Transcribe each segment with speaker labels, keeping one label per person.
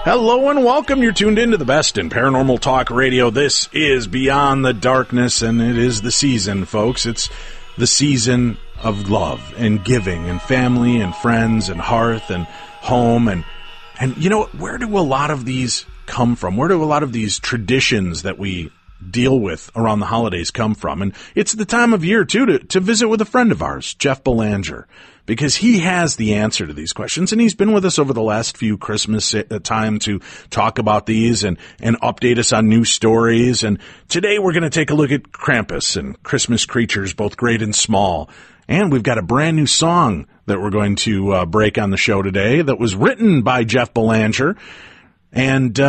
Speaker 1: Hello and welcome. You're tuned into the best in paranormal talk radio. This is Beyond the Darkness, and it is the season, folks. It's the season of love and giving and family and friends and hearth and home. And you know, where do a lot of these come from? Where do a lot of these traditions that we deal with around the holidays come from? And it's the time of year, too, to visit with a friend of ours, Jeff Belanger, because he has the answer to these questions, and he's been with us over the last few Christmas time to talk about these and update us on new stories. And today we're going to take a look at Krampus and Christmas creatures, both great and small. And we've got a brand new song that we're going to break on the show today that was written by Jeff Belanger. And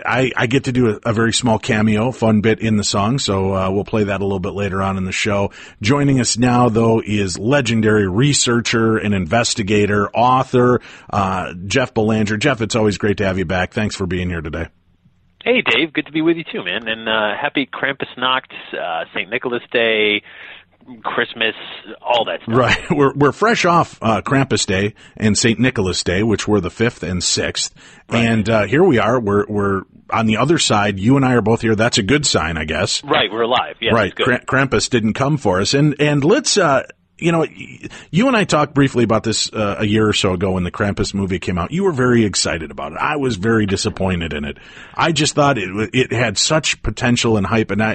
Speaker 1: I get to do a very small cameo, fun bit in the song, so we'll play that a little bit later on in the show. Joining us now, though, is legendary researcher and investigator, author, Jeff Belanger. Jeff, it's always great to have you back. Thanks for being here today.
Speaker 2: Hey, Dave. Good to be with you, too, man. And happy Krampusnacht, St. Nicholas Day, Christmas, all that stuff.
Speaker 1: Right. We're fresh off Krampus Day and St. Nicholas Day, which were the 5th and 6th. Right. And here we are. We're on the other side. You and I are both here. That's a good sign, I guess.
Speaker 2: Right. We're alive. Yeah,
Speaker 1: right. Krampus didn't come for us. And let's, you know, you and I talked briefly about this a year or so ago when the Krampus movie came out. You were very excited about it. I was very disappointed in it. I just thought it had such potential and hype, and I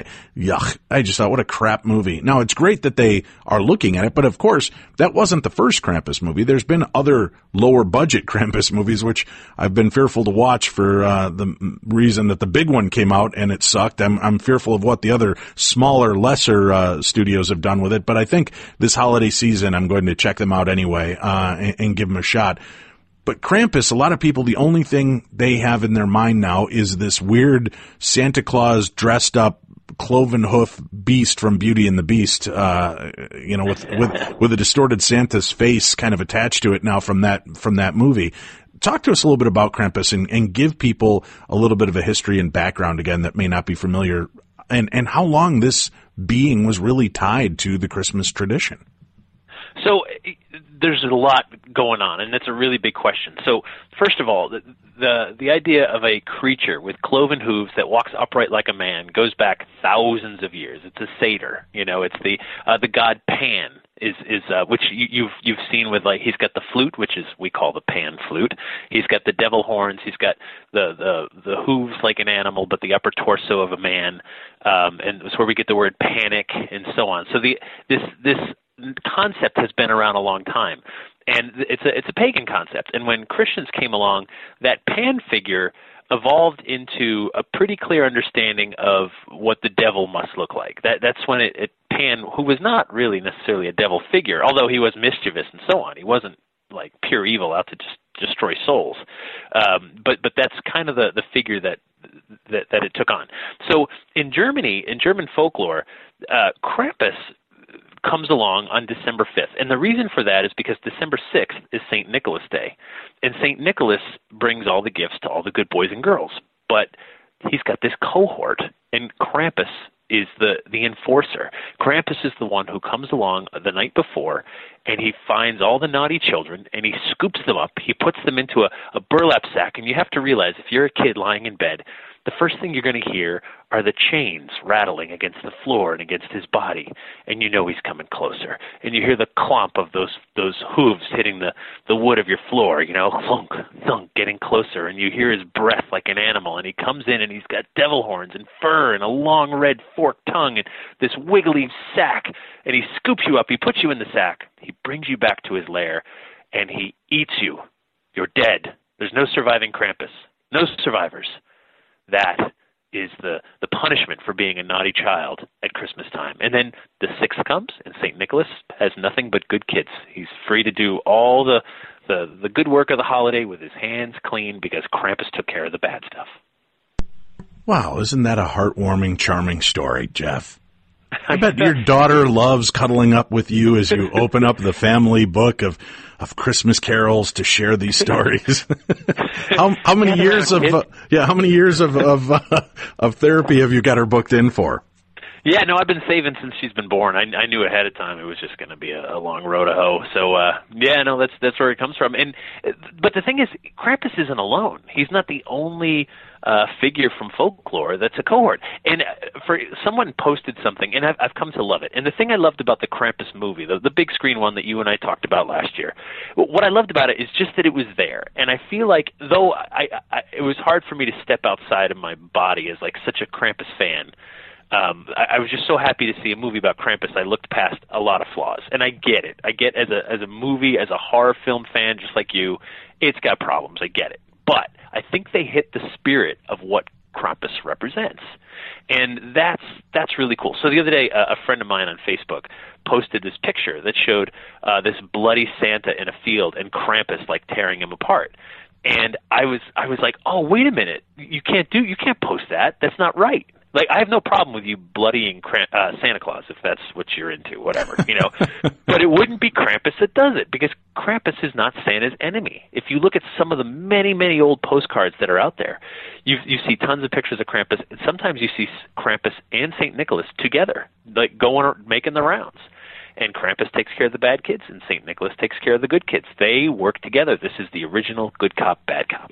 Speaker 1: just thought, what a crap movie. Now, it's great that they are looking at it, but of course, that wasn't the first Krampus movie. There's been other lower budget Krampus movies, which I've been fearful to watch for the reason that the big one came out and it sucked. I'm fearful of what the other smaller, lesser studios have done with it, but I think this holiday season, I'm going to check them out anyway and give them a shot. But Krampus, a lot of people, the only thing they have in their mind now is this weird Santa Claus dressed up cloven hoof beast from Beauty and the Beast, you know, with a distorted Santa's face kind of attached to it now from that movie. Talk to us a little bit about Krampus and give people a little bit of a history and background again that may not be familiar, and how long this being was really tied to the Christmas tradition.
Speaker 2: So there's a lot going on, and that's a really big question. So first of all, the idea of a creature with cloven hooves that walks upright like a man goes back thousands of years. It's a satyr, you know. It's the god Pan is which you've seen with, like, he's got the flute, which is we call the Pan flute. He's got the devil horns. He's got the hooves like an animal, but the upper torso of a man, and it's where we get the word panic and so on. So this concept has been around a long time, and it's a pagan concept. And when Christians came along, that Pan figure evolved into a pretty clear understanding of what the devil must look like. That's when Pan, who was not really necessarily a devil figure, although he was mischievous and so on. He wasn't like pure evil out to just destroy souls. But that's kind of the figure that it took on. So in Germany, in German folklore, Krampus comes along on December 5th. And the reason for that is because December 6th is St. Nicholas Day. And St. Nicholas brings all the gifts to all the good boys and girls. But he's got this cohort, and Krampus is the enforcer. Krampus is the one who comes along the night before, and he finds all the naughty children, and he scoops them up. He puts them into a burlap sack. And you have to realize, if you're a kid lying in bed, the first thing you're going to hear are the chains rattling against the floor and against his body, and you know he's coming closer. And you hear the clomp of those hooves hitting the wood of your floor, you know, thunk, thunk, getting closer, and you hear his breath like an animal, and he comes in and he's got devil horns and fur and a long red forked tongue and this wiggly sack, and he scoops you up, he puts you in the sack, he brings you back to his lair, and he eats you. You're dead. There's no surviving Krampus. No survivors. That is the punishment for being a naughty child at Christmas time. And then the 6th comes, and St. Nicholas has nothing but good kids. He's free to do all the good work of the holiday with his hands clean because Krampus took care of the bad stuff.
Speaker 1: Wow, isn't that a heartwarming, charming story, Jeff? I bet your daughter loves cuddling up with you as you open up the family book of Christmas carols to share these stories. How many years of therapy have you got her booked in for?
Speaker 2: Yeah, no, I've been saving since she's been born. I knew ahead of time it was just going to be a long road to hoe. So, yeah, no, that's where it comes from. But the thing is, Krampus isn't alone. He's not the only figure from folklore that's a cohort. And for someone posted something, and I've come to love it. And the thing I loved about the Krampus movie, the big screen one that you and I talked about last year, what I loved about it is just that it was there. And I feel like, though it was hard for me to step outside of my body as like such a Krampus fan, I was just so happy to see a movie about Krampus. I looked past a lot of flaws, and I get it. I get as a movie, as a horror film fan, just like you, it's got problems. I get it, but I think they hit the spirit of what Krampus represents, and that's really cool. So the other day, a friend of mine on Facebook posted this picture that showed this bloody Santa in a field and Krampus like tearing him apart. And I was like, oh, wait a minute, you can't post that. That's not right. Like, I have no problem with you bloodying Santa Claus if that's what you're into, whatever, you know. But it wouldn't be Krampus that does it, because Krampus is not Santa's enemy. If you look at some of the many, many old postcards that are out there, you see tons of pictures of Krampus. And sometimes you see Krampus and St. Nicholas together, like making the rounds. And Krampus takes care of the bad kids, and St. Nicholas takes care of the good kids. They work together. This is the original good cop, bad cop.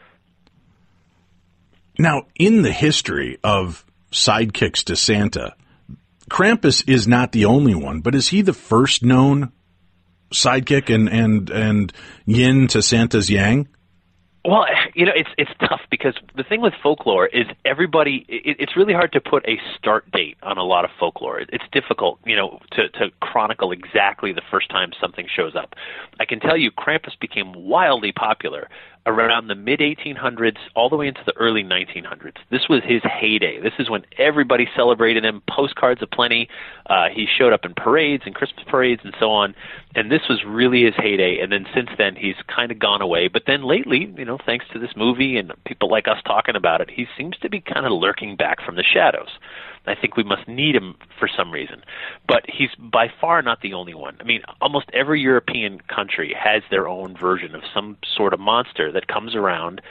Speaker 1: Now, in the history of sidekicks to Santa, Krampus is not the only one, but is he the first known sidekick and yin to Santa's yang?
Speaker 2: Well, you know, it's tough, because the thing with folklore is it's really hard to put a start date on a lot of folklore. It's difficult, you know, to chronicle exactly the first time something shows up. I can tell you Krampus became wildly popular around the mid-1800s all the way into the early 1900s. This was his heyday. This is when everybody celebrated him, postcards aplenty. He showed up in parades and Christmas parades and so on, and this was really his heyday. And then since then, he's kind of gone away. But then lately, you know, thanks to this movie and people like us talking about it, he seems to be kind of lurking back from the shadows. I think we must need him for some reason. But he's by far not the only one. I mean, almost every European country has their own version of some sort of monster that comes around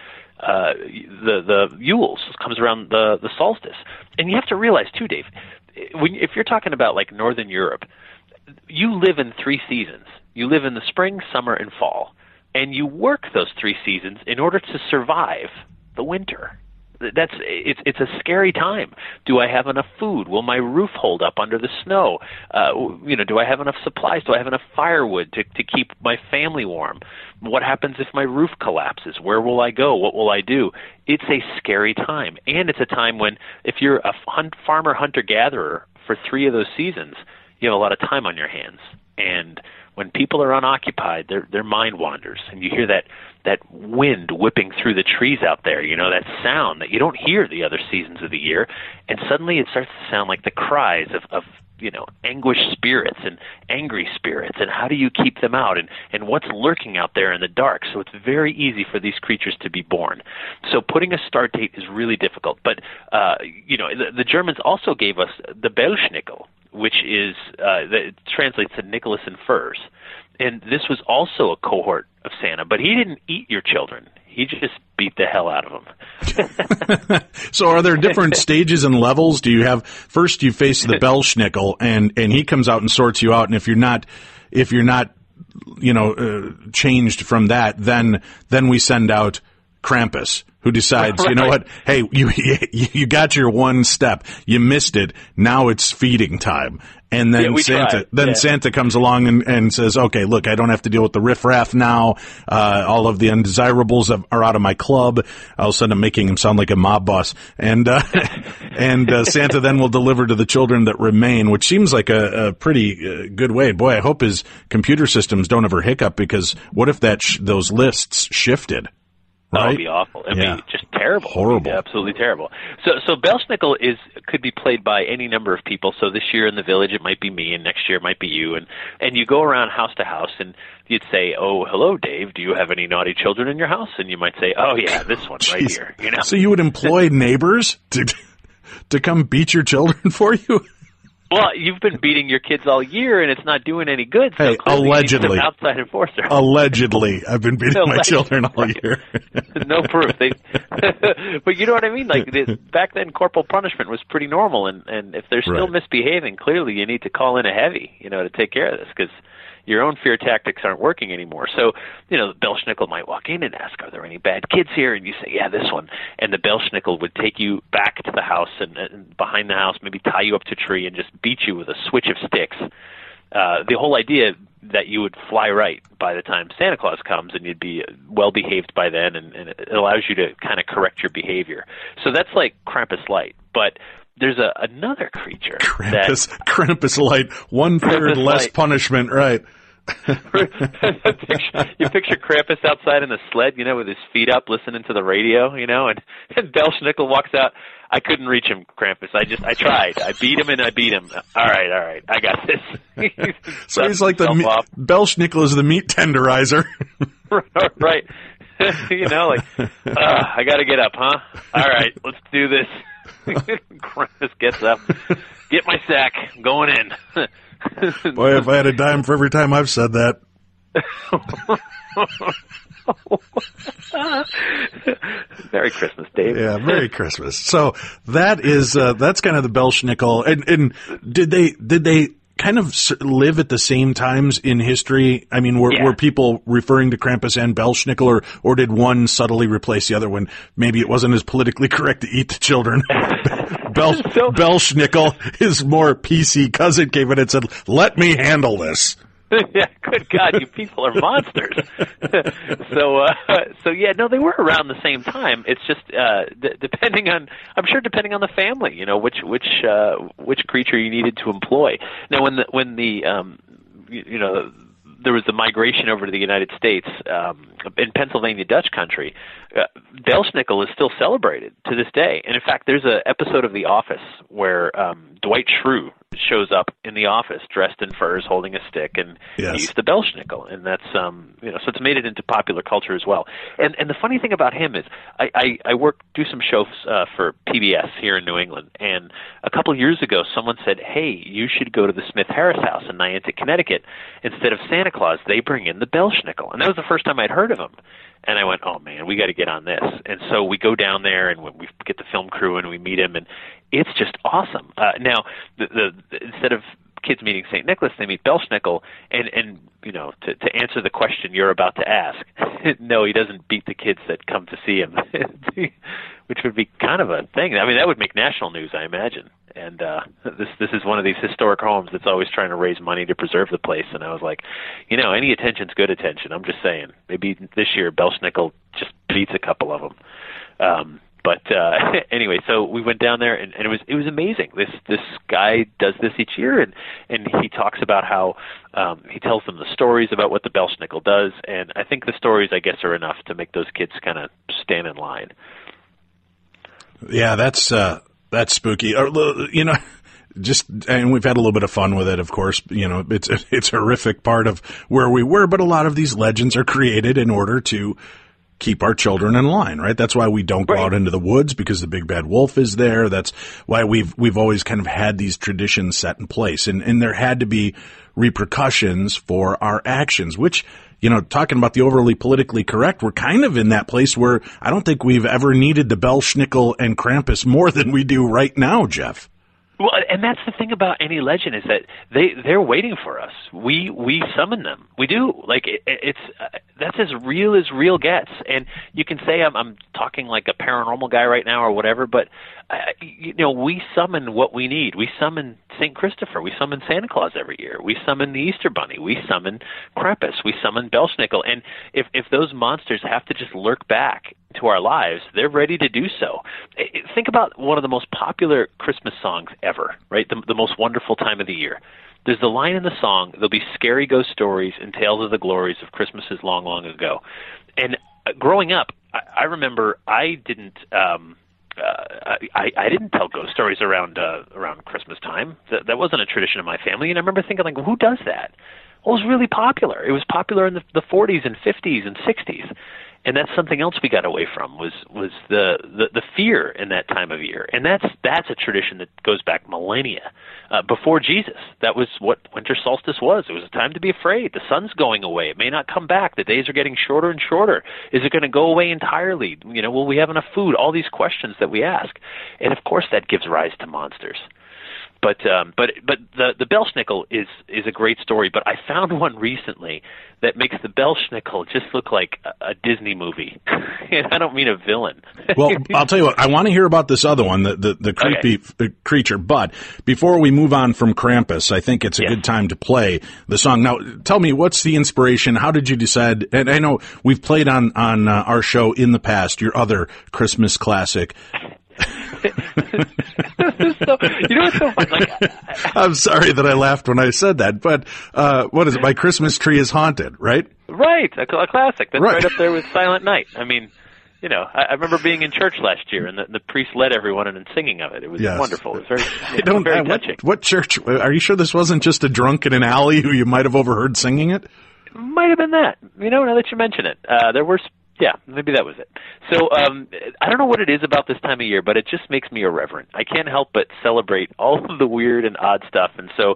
Speaker 2: the Yules, comes around the solstice. And you have to realize, too, Dave, if you're talking about, like, Northern Europe, you live in 3 seasons. You live in the spring, summer, and fall. And you work those 3 seasons in order to survive the winter. It's a scary time. Do I have enough food? Will my roof hold up under the snow? You know, do I have enough supplies? Do I have enough firewood to keep my family warm? What happens if my roof collapses? Where will I go? What will I do? It's a scary time, and it's a time when, if you're a farmer, hunter, gatherer for 3 of those seasons, you have a lot of time on your hands. And when people are unoccupied, their mind wanders, and you hear that wind whipping through the trees out there, you know, that sound that you don't hear the other seasons of the year, and suddenly it starts to sound like the cries of you know, anguished spirits and angry spirits, and how do you keep them out, and what's lurking out there in the dark. So it's very easy for these creatures to be born. So putting a start date is really difficult. But, you know, the Germans also gave us the Bellschnickel, which is, that translates to Nicholas in furs. And this was also a cohort of Santa, but he didn't eat your children. He just beat the hell out of them.
Speaker 1: So are there different stages and levels? Do you have, first you face the Bellschnickel, and he comes out and sorts you out, and if you're not, you know, changed from that, then we send out Krampus, who decides, you know what, hey, you got your one step, you missed it, now it's feeding time. And then Santa comes along and says, okay, look, I don't have to deal with the riffraff now. All of the undesirables are out of my club. All of a sudden I'm making him sound like a mob boss. And Santa then will deliver to the children that remain, which seems like a pretty good way. Boy, I hope his computer systems don't ever hiccup, because what if those lists shifted? Right?
Speaker 2: That would be awful. It'd be just terrible.
Speaker 1: Horrible.
Speaker 2: Absolutely terrible. So Bellschnickel could be played by any number of people. So this year in the village it might be me, and next year it might be you. And you go around house to house, and you'd say, oh, hello, Dave, do you have any naughty children in your house? And you might say, oh, yeah, this one right here. You know?
Speaker 1: So you would employ neighbors to come beat your children for you?
Speaker 2: Well, you've been beating your kids all year, and it's not doing any good. So
Speaker 1: hey, allegedly,
Speaker 2: outside enforcer.
Speaker 1: Allegedly, I've been beating my children all year.
Speaker 2: No proof. But you know what I mean? Like back then, corporal punishment was pretty normal, and if they're still misbehaving, clearly you need to call in a heavy, to take care of this, because your own fear tactics aren't working anymore. So, the Belschnickel might walk in and ask, are there any bad kids here? And you say, yeah, this one. And the Belschnickel would take you back to the house and behind the house, maybe tie you up to a tree and just beat you with a switch of sticks. The whole idea that you would fly right by the time Santa Claus comes and you'd be well-behaved by then, and it allows you to kind of correct your behavior. So that's like Krampus Light. But there's another creature.
Speaker 1: Krampus Light, 1/3 less punishment, right.
Speaker 2: You picture Krampus outside in the sled, with his feet up, listening to the radio, and Belschnickel walks out. I couldn't reach him, Krampus. I tried. I beat him and I beat him. All right. I got this.
Speaker 1: So he's like Belschnickel is the meat tenderizer.
Speaker 2: Right. I got to get up, huh? All right, let's do this. Krampus gets up. Get my sack. I'm going in.
Speaker 1: Boy, if I had a dime for every time I've said that.
Speaker 2: Merry Christmas, Dave.
Speaker 1: Yeah, Merry Christmas. So that is that's kind of the Belschnickel. And did they kind of live at the same times in history? I mean, were people referring to Krampus and Belschnickel, or did one subtly replace the other when maybe it wasn't as politically correct to eat the children? Belschnickel, his more PC cousin, came in and said, "Let me handle this."
Speaker 2: Yeah, good God, you people are monsters. So yeah, no, they were around the same time. It's just depending on the family, which creature you needed to employ. Now, when the there was the migration over to the United States in Pennsylvania Dutch country, Belschnickel is still celebrated to this day. And in fact, there's an episode of The Office where Dwight Schrute shows up in the office dressed in furs, holding a stick, and he's the Belschnickel. And that's so it's made it into popular culture as well. And the funny thing about him is I do some shows for PBS here in New England, and a couple of years ago someone said, hey, you should go to the Smith Harris House in Niantic, Connecticut. Instead of Santa Claus, they bring in the Belschnickel. And that was the first time I'd heard of him. And I went, oh, man, we got to get on this. And so we go down there, and we get the film crew, and we meet him, and it's just awesome. Now, instead of kids meeting St. Nicholas, they meet Belschnickel, and to answer the question you're about to ask, no, he doesn't beat the kids that come to see him, which would be kind of a thing. I mean, that would make national news, I imagine. And this is one of these historic homes that's always trying to raise money to preserve the place. And I was like, any attention's good attention. I'm just saying. Maybe this year Belschnickel just beats a couple of them. But anyway, so we went down there, and it was amazing. This guy does this each year, and he talks about how he tells them the stories about what the Belschnickel does. And I think the stories, I guess, are enough to make those kids kind of stand in line.
Speaker 1: Yeah, that's spooky. And we've had a little bit of fun with it, of course. It's a horrific part of where we were, but a lot of these legends are created in order to keep our children in line, right? That's why we don't go out into the woods, because the big bad wolf is there. That's why we've always kind of had these traditions set in place, and there had to be repercussions for our actions, which, talking about the overly politically correct, we're kind of in that place where I don't think we've ever needed the Belschnickel and Krampus more than we do right now, Jeff.
Speaker 2: Well, and that's the thing about any legend, is that they're waiting for us. We summon them. We do. Like it's that's as real gets. And you can say I'm talking like a paranormal guy right now or whatever, but we summon what we need. We summon St. Christopher. We summon Santa Claus every year. We summon the Easter Bunny. We summon Krampus. We summon Belschnickel. And if those monsters have to just lurk back to our lives, they're ready to do so. Think about one of the most popular Christmas songs ever, right? The most wonderful time of the year. There's the line in the song, there'll be scary ghost stories and tales of the glories of Christmases long, long ago. And growing up, I remember I didn't tell ghost stories around Christmas time. That wasn't a tradition in my family. And I remember thinking, like, who does that? Well, it was really popular. It was popular in the 40s and 50s and 60s. And that's something else we got away from was the fear in that time of year. And that's a tradition that goes back millennia. Before Jesus, that was what winter solstice was. It was a time to be afraid. The sun's going away. It may not come back. The days are getting shorter and shorter. Is it going to go away entirely? Will we have enough food? All these questions that we ask. And of course that gives rise to monsters. But the Belsnickel is a great story. But I found one recently that makes the Belsnickel just look like a Disney movie, and I don't mean a villain.
Speaker 1: Well, I'll tell you what. I want to hear about this other one, the creepy creature. But before we move on from Krampus, I think it's a good time to play the song. Now, tell me, what's the inspiration? How did you decide? And I know we've played on our show in the past your other Christmas classic.
Speaker 2: So, what's so fun?
Speaker 1: I'm sorry that I laughed when I said that, but what is it? My Christmas Tree is Haunted, right?
Speaker 2: Right, a classic. That's right up there with Silent Night. I mean, I remember being in church last year, and the priest led everyone in and singing of it. It was wonderful. It was very touching.
Speaker 1: What church? Are you sure this wasn't just a drunk in an alley who you might have overheard singing it?
Speaker 2: Might have been that. Now that you mention it, there were. Yeah, maybe that was it. So I don't know what it is about this time of year, but it just makes me irreverent. I can't help but celebrate all of the weird and odd stuff. And so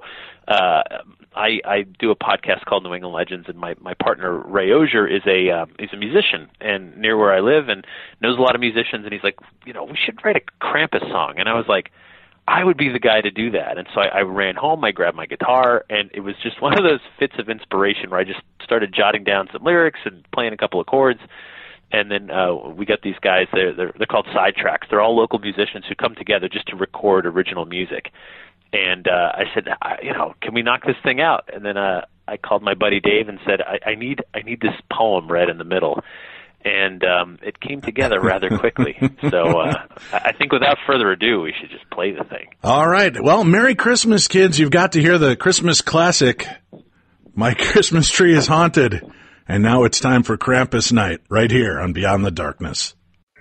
Speaker 2: I do a podcast called New England Legends, and my partner Ray Ozier is he's a musician and near where I live and knows a lot of musicians. And he's like, we should write a Krampus song. And I was like, I would be the guy to do that. And so I ran home, I grabbed my guitar, and it was just one of those fits of inspiration where I just started jotting down some lyrics and playing a couple of chords. And then we got these guys, they're called Sidetracks. They're all local musicians who come together just to record original music. And I said, can we knock this thing out? And then I called my buddy Dave and said, I need this poem read in the middle. And it came together rather quickly. So I think without further ado, we should just play the thing.
Speaker 1: All right. Well, Merry Christmas, kids. You've got to hear the Christmas classic, My Christmas Tree is Haunted. And now it's time for Krampus Night, right here on Beyond the Darkness.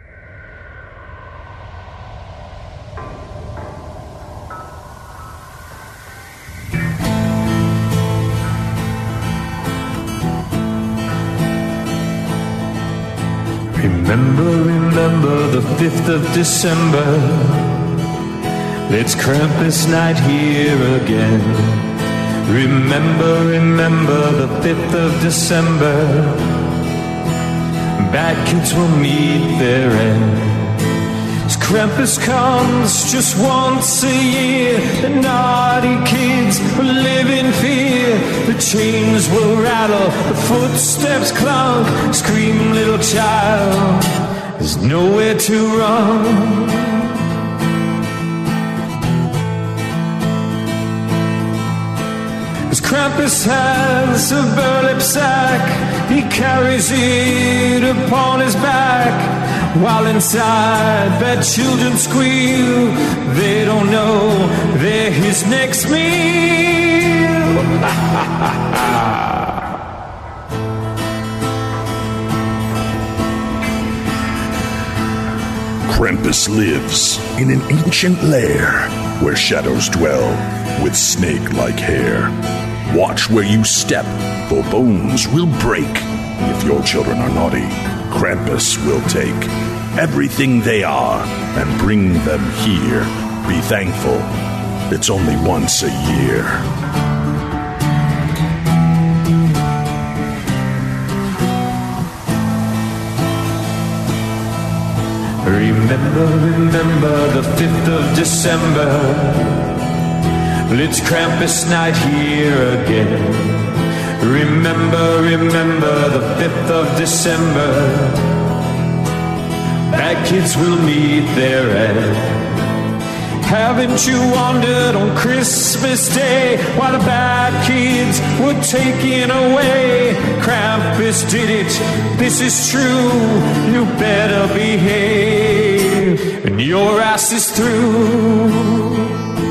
Speaker 3: Remember the 5th of December. It's Krampus night here again. Remember the 5th of December. Bad kids will meet their end. As Krampus comes just once a year, the naughty kids will live in fear. The chains will rattle, the footsteps clunk. Scream, little child, there's nowhere to run. As Krampus has a burlap sack, he carries it upon his back. While inside, bad children squeal. They don't know they're his next meal.
Speaker 4: Krampus lives in an ancient lair where shadows dwell with snake-like hair. Watch where you step, for bones will break. If your children are naughty, Krampus will take everything they are and bring them here. Be thankful, it's only once a year.
Speaker 3: Remember the 5th of December. It's Krampus night here again. Remember the 5th of December. Bad kids will meet their end. Haven't you wondered on Christmas Day why the bad kids were taken away? Krampus did it, this is true. You better behave, and your ass is through.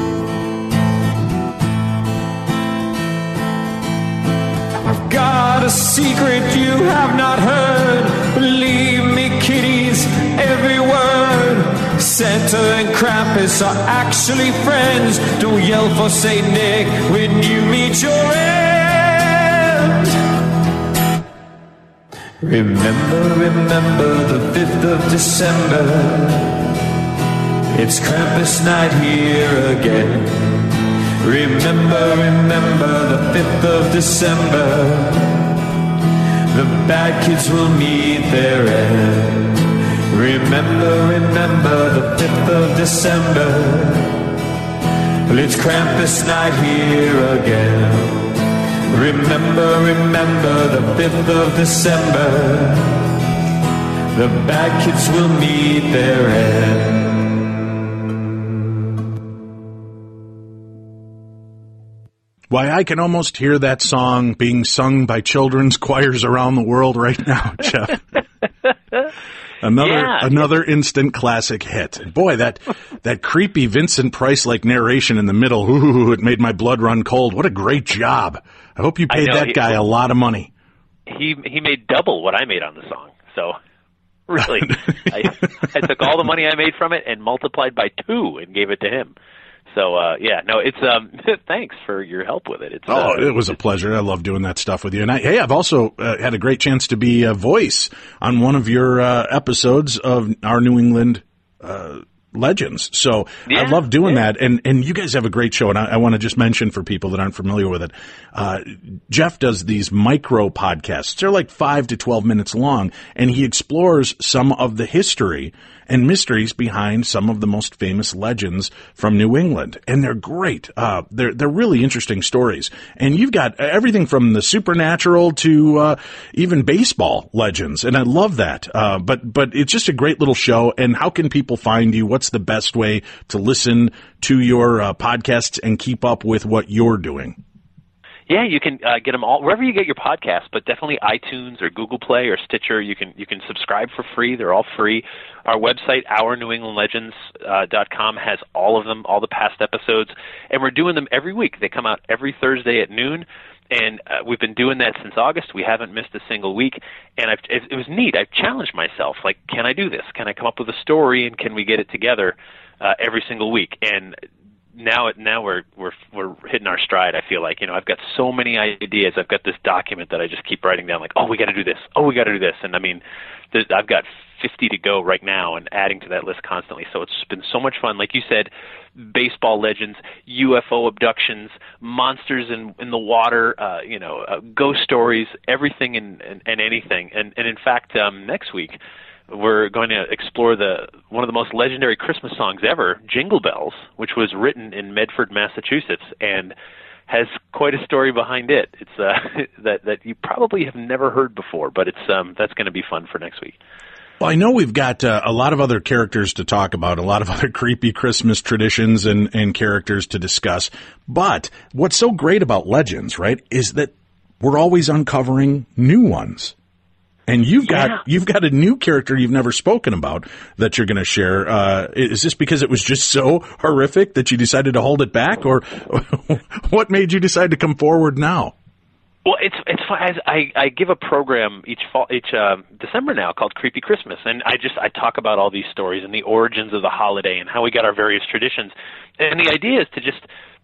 Speaker 3: I've got a secret you have not heard. Believe me, kiddies, every word. Santa and Krampus are actually friends. Don't yell for Saint Nick when you meet your end. Remember the 5th of December. It's Krampus night here again. Remember the 5th of December. The bad kids will meet their end. Remember the 5th of December. Well, it's Krampus night here again. Remember the 5th of December. The bad kids will meet their end.
Speaker 1: Why, I can almost hear that song being sung by children's choirs around the world right now, Jeff. Another instant classic hit. Boy, that creepy Vincent Price-like narration in the middle, ooh, it made my blood run cold. What a great job. I hope you paid that guy a lot of money.
Speaker 2: He made double what I made on the song. So, really, I took all the money I made from it and multiplied by 2 and gave it to him. So, it's, thanks for your help with it.
Speaker 1: It was a pleasure. I love doing that stuff with you. And I've also had a great chance to be a voice on one of your episodes of our New England Legends. So I love doing that. And you guys have a great show. And I want to just mention for people that aren't familiar with it, Jeff does these micro podcasts. They're like 5 to 12 minutes long, and he explores some of the history and mysteries behind some of the most famous legends from New England. And they're great. They're really interesting stories. And you've got everything from the supernatural to even baseball legends. And I love that. But it's just a great little show. And how can people find you? What's the best way to listen to your podcasts and keep up with what you're doing?
Speaker 2: Yeah, you can get them all wherever you get your podcasts, but definitely iTunes or Google Play or Stitcher. You can subscribe for free. They're all free. Our website, OurNewEnglandLegends.com, has all of them, all the past episodes, and we're doing them every week. They come out every Thursday at noon, and we've been doing that since August. We haven't missed a single week, and it was neat. I've challenged myself, like, can I do this? Can I come up with a story, and can we get it together every single week? And now we're hitting our stride. I feel like, I've got so many ideas. I've got this document that I just keep writing down, like, we got to do this. We got to do this. And I mean, I've got 50 to go right now, and adding to that list constantly. So it's been so much fun. Like you said, baseball legends, UFO abductions, monsters in the water, ghost stories, everything and anything. And in fact, next week, we're going to explore one of the most legendary Christmas songs ever, Jingle Bells, which was written in Medford, Massachusetts, and has quite a story behind it. It's that you probably have never heard before, but that's going to be fun for next week.
Speaker 1: Well, I know we've got a lot of other characters to talk about, a lot of other creepy Christmas traditions and characters to discuss. But what's so great about Legends, right, is that we're always uncovering new ones. And you've got a new character you've never spoken about that you're going to share. Is this because it was just so horrific that you decided to hold it back, or what made you decide to come forward now?
Speaker 2: Well, it's fun. I give a program each December now called Creepy Christmas, and I talk about all these stories and the origins of the holiday and how we got our various traditions. And the idea is to just,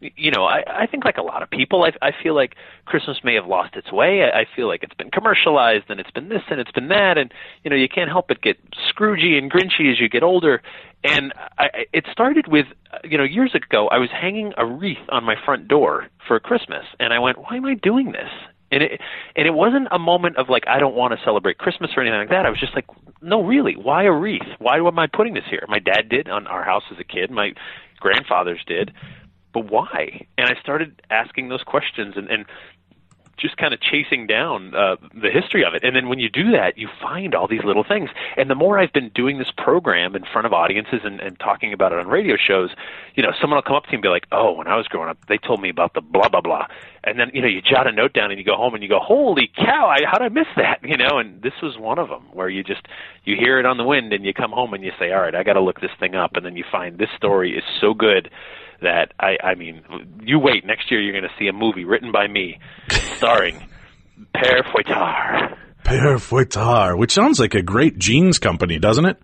Speaker 2: I think like a lot of people, I feel like Christmas may have lost its way. I feel like it's been commercialized, and it's been this and it's been that, and you can't help but get Scroogey and Grinchy as you get older. And it started with, years ago, I was hanging a wreath on my front door for Christmas, and I went, why am I doing this? And it wasn't a moment of like, I don't want to celebrate Christmas or anything like that. I was just like, no, really, why a wreath? Why am I putting this here? My dad did on our house as a kid. My grandfathers did. But why? And I started asking those questions and just kind of chasing down the history of it. And then when you do that, you find all these little things. And the more I've been doing this program in front of audiences and talking about it on radio shows, someone will come up to me and be like, oh, when I was growing up, they told me about the blah, blah, blah. And then, you jot a note down and you go home and you go, holy cow, how did I miss that? And this was one of them where you hear it on the wind and you come home and you say, all right, I got to look this thing up. And then you find this story is so good that I mean, you wait. Next year, you're going to see a movie written by me, starring Père Fouettard.
Speaker 1: Père Fouettard, which sounds like a great jeans company, doesn't it?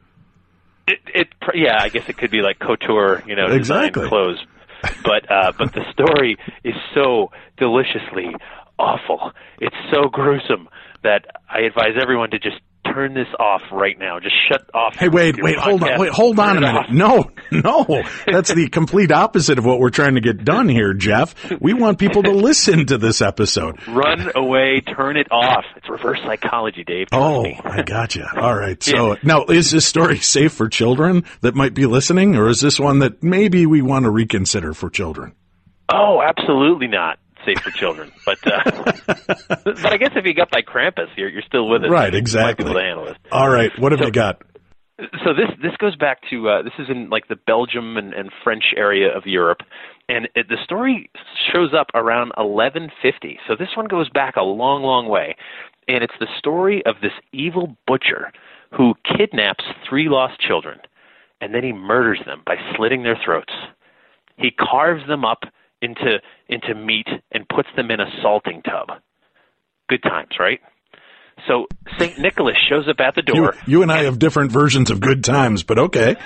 Speaker 2: Yeah, I guess it could be like couture,
Speaker 1: exactly.
Speaker 2: design clothes. But the story is so deliciously awful. It's so gruesome that I advise everyone to just turn this off right now. Just shut off.
Speaker 1: Hey, wait, hold on a minute. No, that's the complete opposite of what we're trying to get done here, Jeff. We want people to listen to this episode.
Speaker 2: Run away, turn it off. It's reverse psychology, Dave.
Speaker 1: I gotcha. All right. So now, is this story safe for children that might be listening, or is this one that maybe we want to reconsider for children?
Speaker 2: Oh, absolutely not safe for children. But but I guess if you got by Krampus, you're still with it.
Speaker 1: Right, exactly.
Speaker 2: You might be able to handle it.
Speaker 1: All right, what have you got?
Speaker 2: So this goes back to this is in like the Belgium and French area of Europe, and the story shows up around 1150. So this one goes back a long, long way, and it's the story of this evil butcher who kidnaps 3 lost children, and then he murders them by slitting their throats. He carves them up into meat and puts them in a salting tub. Good times, right? So St. Nicholas shows up at the door.
Speaker 1: You and I have different versions of good times, but okay.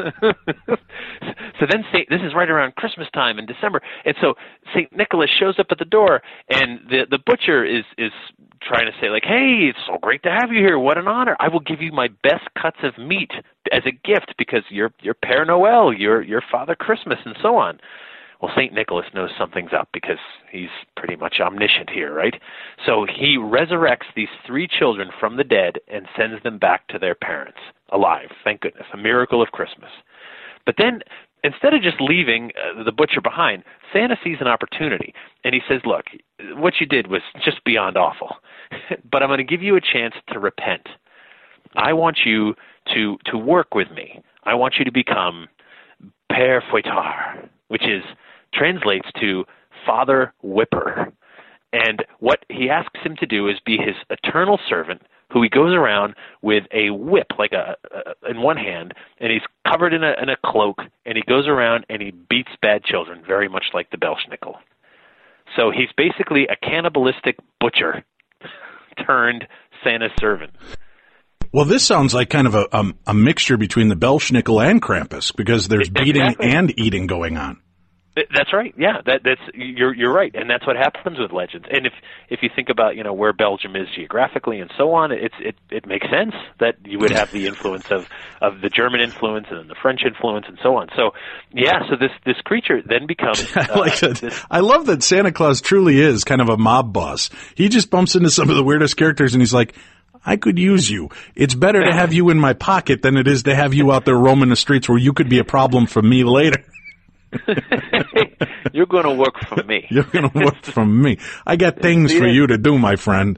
Speaker 2: So then this is right around Christmas time in December. And so St. Nicholas shows up at the door, and the butcher is trying to say, like, hey, it's so great to have you here. What an honor. I will give you my best cuts of meat as a gift because you're Père Noël, you're Father Christmas, and so on. Well, St. Nicholas knows something's up because he's pretty much omniscient here, right? So he resurrects these 3 children from the dead and sends them back to their parents, alive, thank goodness, a miracle of Christmas. But then, instead of just leaving the butcher behind, Santa sees an opportunity, and he says, look, what you did was just beyond awful, but I'm going to give you a chance to repent. I want you to work with me. I want you to become Père Fouettard, which translates to Father Whipper. And what he asks him to do is be his eternal servant, who he goes around with a whip, like in one hand, and he's covered in a cloak, and he goes around and he beats bad children, very much like the Belschnickel. So he's basically a cannibalistic butcher turned Santa's servant.
Speaker 1: Well, this sounds like kind of a mixture between the Belschnickel and Krampus, because there's beating and eating going on.
Speaker 2: That's right. Yeah, that's you're right, and that's what happens with legends. And if you think about where Belgium is geographically and so on, it makes sense that you would have the influence of the German influence and then the French influence and so on. So so this creature then becomes.
Speaker 1: I love that Santa Claus truly is kind of a mob boss. He just bumps into some of the weirdest characters, and he's like, I could use you. It's better to have you in my pocket than it is to have you out there roaming the streets where you could be a problem for me later.
Speaker 2: You're going to work for me.
Speaker 1: You're going to work for me. I got things for you to do, my friend.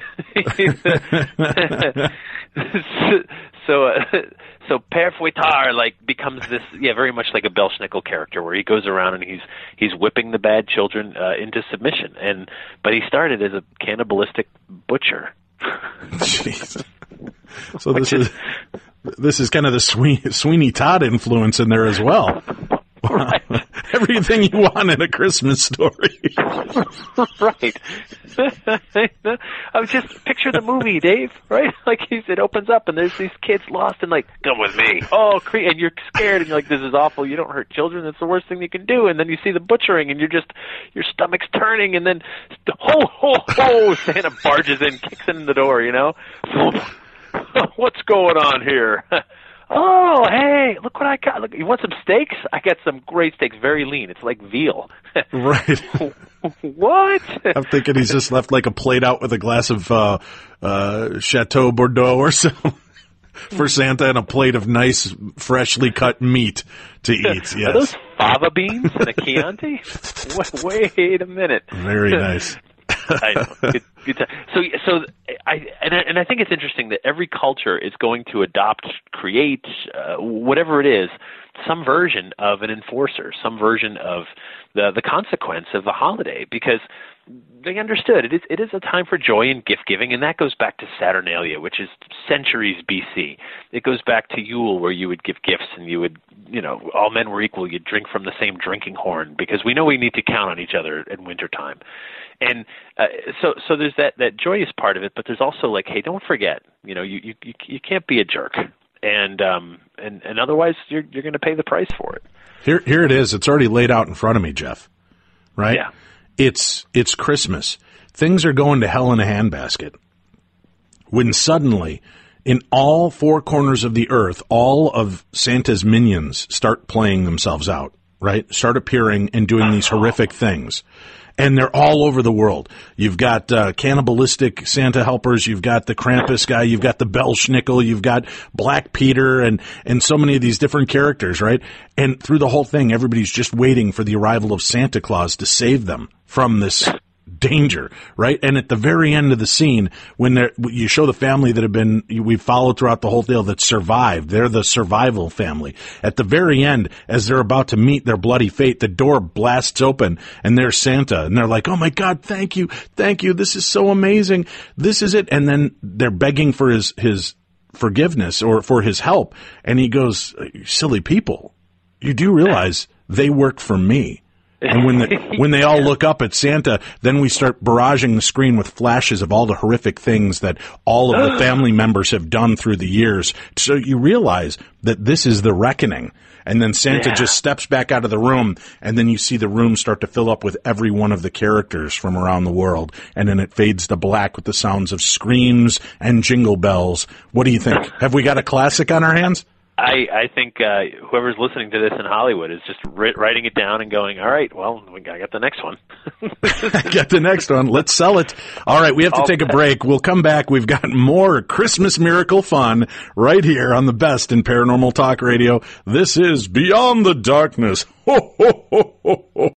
Speaker 2: So Père Fouettard becomes this very much like a Belschnickel character, where he goes around and he's whipping the bad children into submission. But he started as a cannibalistic butcher.
Speaker 1: Jeez. So this is kind of the Sweeney Todd influence in there as well.
Speaker 2: Right.
Speaker 1: Everything you want in a Christmas story.
Speaker 2: Right. I just picture the movie, Dave, right? Like it opens up and there's these kids lost and come with me. Oh, and you're scared and you're like, this is awful. You don't hurt children. That's the worst thing you can do. And then you see the butchering and your stomach's turning and then Santa barges in, kicks in the door, What's going on here? Oh, hey, look what I got. Look, you want some steaks? I got some great steaks, very lean. It's like veal.
Speaker 1: Right.
Speaker 2: What?
Speaker 1: I'm thinking he's just left a plate out with a glass of Chateau Bordeaux or so for Santa and a plate of nice, freshly cut meat to eat. Yes.
Speaker 2: Are those fava beans and a Chianti? Wait a minute.
Speaker 1: Very nice.
Speaker 2: I know. Good time. So I think it's interesting that every culture is going to adopt, create, whatever it is, some version of an enforcer, some version of the consequence of the holiday, because they understood it is a time for joy and gift giving, and that goes back to Saturnalia, which is centuries BC. It goes back to Yule, where you would give gifts and you would, all men were equal. You'd drink from the same drinking horn, because we know we need to count on each other in wintertime. And so there's that joyous part of it, but there's also hey, don't forget, you can't be a jerk, and otherwise you're going to pay the price for it.
Speaker 1: Here it is. It's already laid out in front of me, Jeff. Right?
Speaker 2: Yeah.
Speaker 1: It's Christmas. Things are going to hell in a handbasket. when suddenly, in all four corners of the earth, all of Santa's minions start playing themselves out, right? Start appearing and doing these horrific things. And they're all over the world. You've got cannibalistic Santa helpers. You've got the Krampus guy. You've got the Belschnickel. You've got Black Peter and so many of these different characters, right? And through the whole thing, everybody's just waiting for the arrival of Santa Claus to save them from this danger, right? And at the very end of the scene, when you show the family that we've followed throughout the whole deal that survived, they're the survival family. At the very end, as they're about to meet their bloody fate, the door blasts open and there's Santa and they're like, oh my God, thank you. This is so amazing. This is it. And then they're begging for his forgiveness or for his help. And he goes, silly people, you do realize they work for me. And when they all look up at Santa, then we start barraging the screen with flashes of all the horrific things that all of the family members have done through the years. So you realize that this is the reckoning. And then Santa just steps back out of the room, and then you see the room start to fill up with every one of the characters from around the world. And then it fades to black with the sounds of screams and jingle bells. What do you think? Have we got a classic on our hands?
Speaker 2: I think whoever's listening to this in Hollywood is just writing it down and going, all right, well, I got the next one.
Speaker 1: Got the next one. Let's sell it. All right, we have to take a break. We'll come back. We've got more Christmas miracle fun right here on the best in paranormal talk radio. This is Beyond the Darkness. Ho, ho, ho, ho, ho.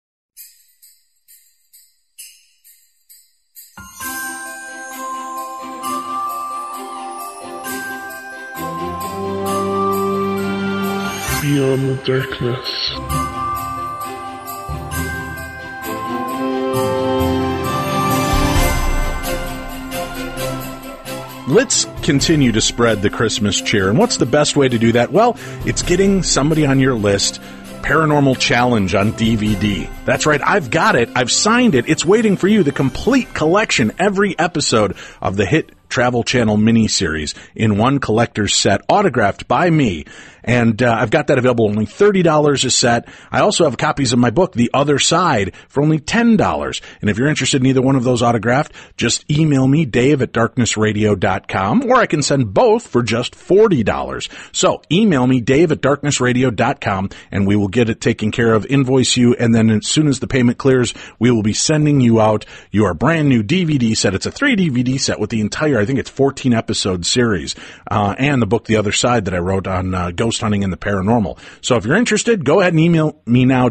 Speaker 5: Beyond the Darkness.
Speaker 1: Let's continue to spread the Christmas cheer. And what's the best way to do that? Well, it's getting somebody on your list. Paranormal Challenge on DVD. That's right, I've got it. I've signed it. It's waiting for you. The complete collection, every episode of the hit Travel Channel miniseries in one collector's set, autographed by me. And I've got that available only $30 a set. I also have copies of my book, The Other Side, for only $10. And if you're interested in either one of those autographed, just email me, Dave@darknessradio.com, or I can send both for just $40. So email me, Dave@darknessradio.com, and we will get it taken care of, invoice you, and then as soon as the payment clears, we will be sending you out your brand new DVD set. It's a 3 DVD set with the entire, I think it's 14 episode series, and the book The Other Side that I wrote on ghost hunting and the paranormal. So if you're interested, go ahead and email me now,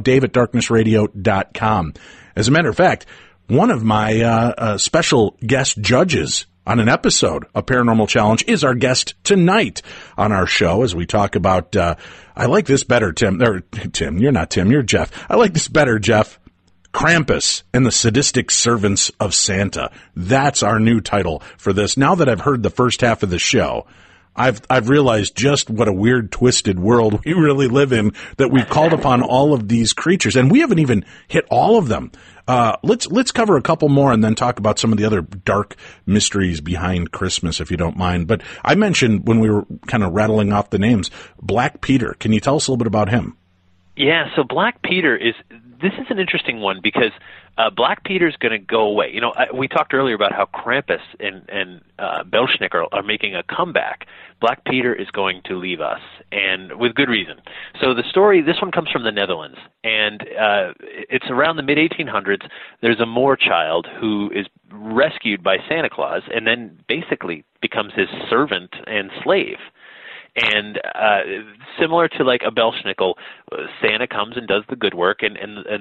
Speaker 1: Dave@darknessradio.com. As a matter of fact, one of my special guest judges on an episode of Paranormal Challenge is our guest tonight on our show as we talk about, I like this better, Tim. Tim, you're not Tim, you're Jeff. I like this better, Jeff. Krampus and the Sadistic Servants of Santa. That's our new title for this. Now that I've heard the first half of the show, I've realized just what a weird, twisted world we really live in, that we've called upon all of these creatures, and we haven't even hit all of them. Let's cover a couple more and then talk about some of the other dark mysteries behind Christmas, if you don't mind. But I mentioned when we were kind of rattling off the names, Black Peter. Can you tell us a little bit about him?
Speaker 2: Yeah, so Black Peter this is an interesting one because Black Peter's going to go away. You know, we talked earlier about how Krampus and Belschnickel are making a comeback. Black Peter is going to leave us, and with good reason. So the story, this one comes from the Netherlands, and it's around the mid-1800s. There's a Moor child who is rescued by Santa Claus and then basically becomes his servant and slave. And similar to like a Belschnickel, Santa comes and does the good work, and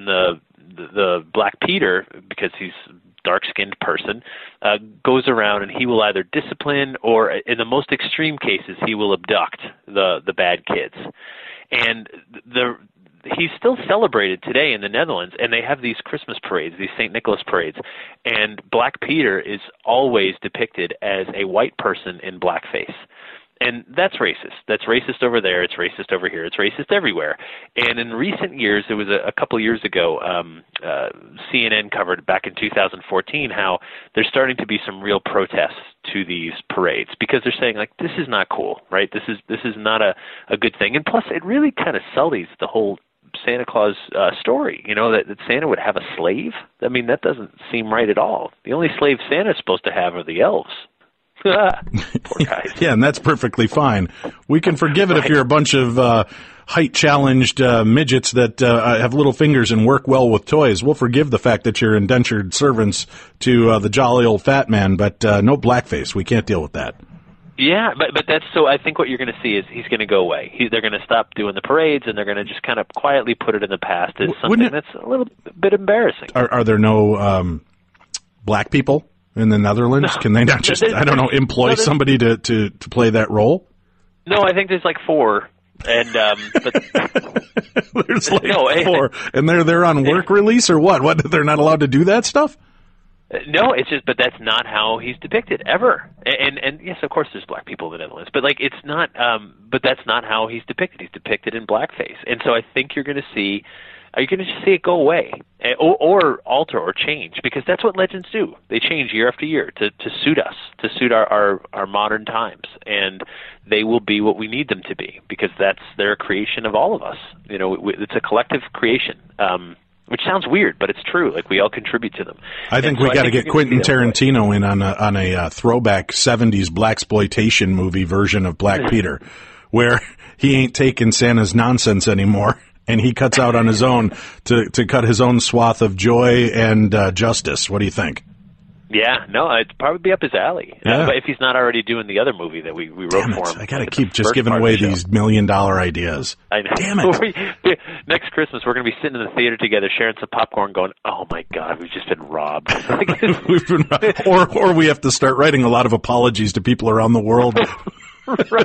Speaker 2: the Black Peter, because he's a dark-skinned person, goes around and he will either discipline or, in the most extreme cases, he will abduct the bad kids. And he's still celebrated today in the Netherlands, and they have these Christmas parades, these St. Nicholas parades, and Black Peter is always depicted as a white person in blackface. And that's racist. That's racist over there. It's racist over here. It's racist everywhere. And in recent years, it was a couple of years ago, CNN covered back in 2014 how there's starting to be some real protests to these parades because they're saying, like, this is not cool, right? This is not a good thing. And plus, it really kind of sullies the whole Santa Claus story, you know, that Santa would have a slave. I mean, that doesn't seem right at all. The only slave Santa's supposed to have are the elves. Poor guys.
Speaker 1: Yeah, and that's perfectly fine. We can forgive it if you're a bunch of height-challenged midgets that have little fingers and work well with toys. We'll forgive the fact that you're indentured servants to the jolly old fat man, but no blackface. We can't deal with that.
Speaker 2: Yeah, but that's so. I think what you're going to see is he's going to go away. They're going to stop doing the parades, and they're going to just kind of quietly put it in the past as something that's a little bit embarrassing.
Speaker 1: Are there no black people in the Netherlands? No. Can they not just, I don't know, employ somebody to play that role?
Speaker 2: No, I think there's like 4. And but
Speaker 1: there's like 4, and they're on work release or what? What, they're not allowed to do that stuff?
Speaker 2: No, it's just, but that's not how he's depicted ever. And yes, of course, there's black people in the Netherlands, but like it's not. But that's not how he's depicted. He's depicted in blackface, and so I think you're going to see. Are you going to see it go away, or alter, or change? Because that's what legends do. They change year after year to suit us, to suit our modern times, and they will be what we need them to be because they're a creation of all of us. You know, it's a collective creation. Which sounds weird, but it's true. Like, we all contribute to them.
Speaker 1: I think we got to get Quentin Tarantino in on a throwback 70s blaxploitation movie version of Black Peter, where he ain't taking Santa's nonsense anymore, and he cuts out on his own to cut his own swath of joy and justice. What do you think?
Speaker 2: Yeah, no, it'd probably be up his alley.
Speaker 1: Yeah.
Speaker 2: But if he's not already doing the other movie that we wrote for him.
Speaker 1: I got to keep just giving away these $1 million ideas.
Speaker 2: I know.
Speaker 1: Damn it.
Speaker 2: Next Christmas, we're going to be sitting in the theater together, sharing some popcorn, going, oh, my God, we've just been robbed.
Speaker 1: We've been robbed. Or we have to start writing a lot of apologies to people around the world.
Speaker 2: Right.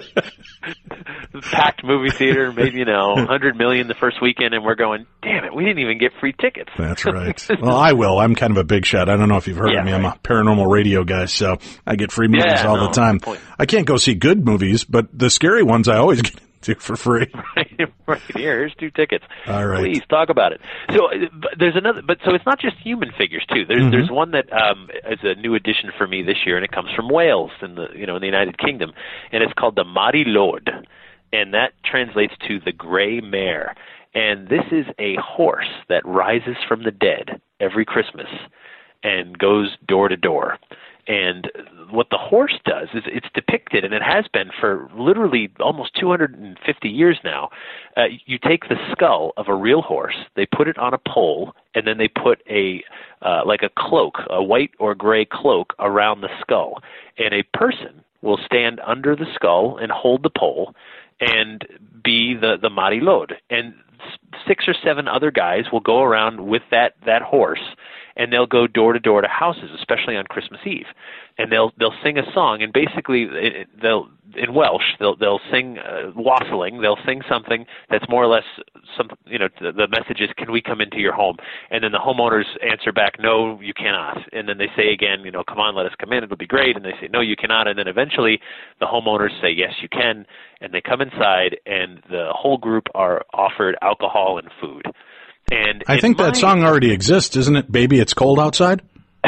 Speaker 2: Packed movie theater, maybe, $100 million the first weekend, and we're going, damn it, we didn't even get free tickets.
Speaker 1: That's right. Well, I will. I'm kind of a big shot. I don't know if you've heard of me. I'm a paranormal radio guy, so I get free movies all the time. I can't go see good movies, but the scary ones I always get into for free.
Speaker 2: Right here. Here's 2 tickets.
Speaker 1: All right.
Speaker 2: Please talk about it. So there's another, but so it's not just human figures too. There's one that is a new addition for me this year, and it comes from Wales in the United Kingdom, and it's called the Mari Lord, and that translates to the gray mare. And this is a horse that rises from the dead every Christmas and goes door to door. And what the horse does is it's depicted, and it has been for literally almost 250 years now. You take the skull of a real horse, they put it on a pole, and then they put like a cloak, a white or gray cloak around the skull. And a person will stand under the skull and hold the pole and be the Mari Lord. And 6 or 7 other guys will go around with that horse, and they'll go door to door to houses, especially on Christmas Eve, and they'll sing a song, and basically they'll in Welsh they'll sing wassailing. They'll sing something that's more or less the message is, can we come into your home? And then the homeowners answer back, no, you cannot. And then they say again, come on, let us come in, it'll be great. And they say, no, you cannot. And then eventually the homeowners say, yes, you can. And they come inside, and the whole group are offered alcohol and food. And
Speaker 1: I think that song already exists, isn't it? Baby, It's Cold Outside?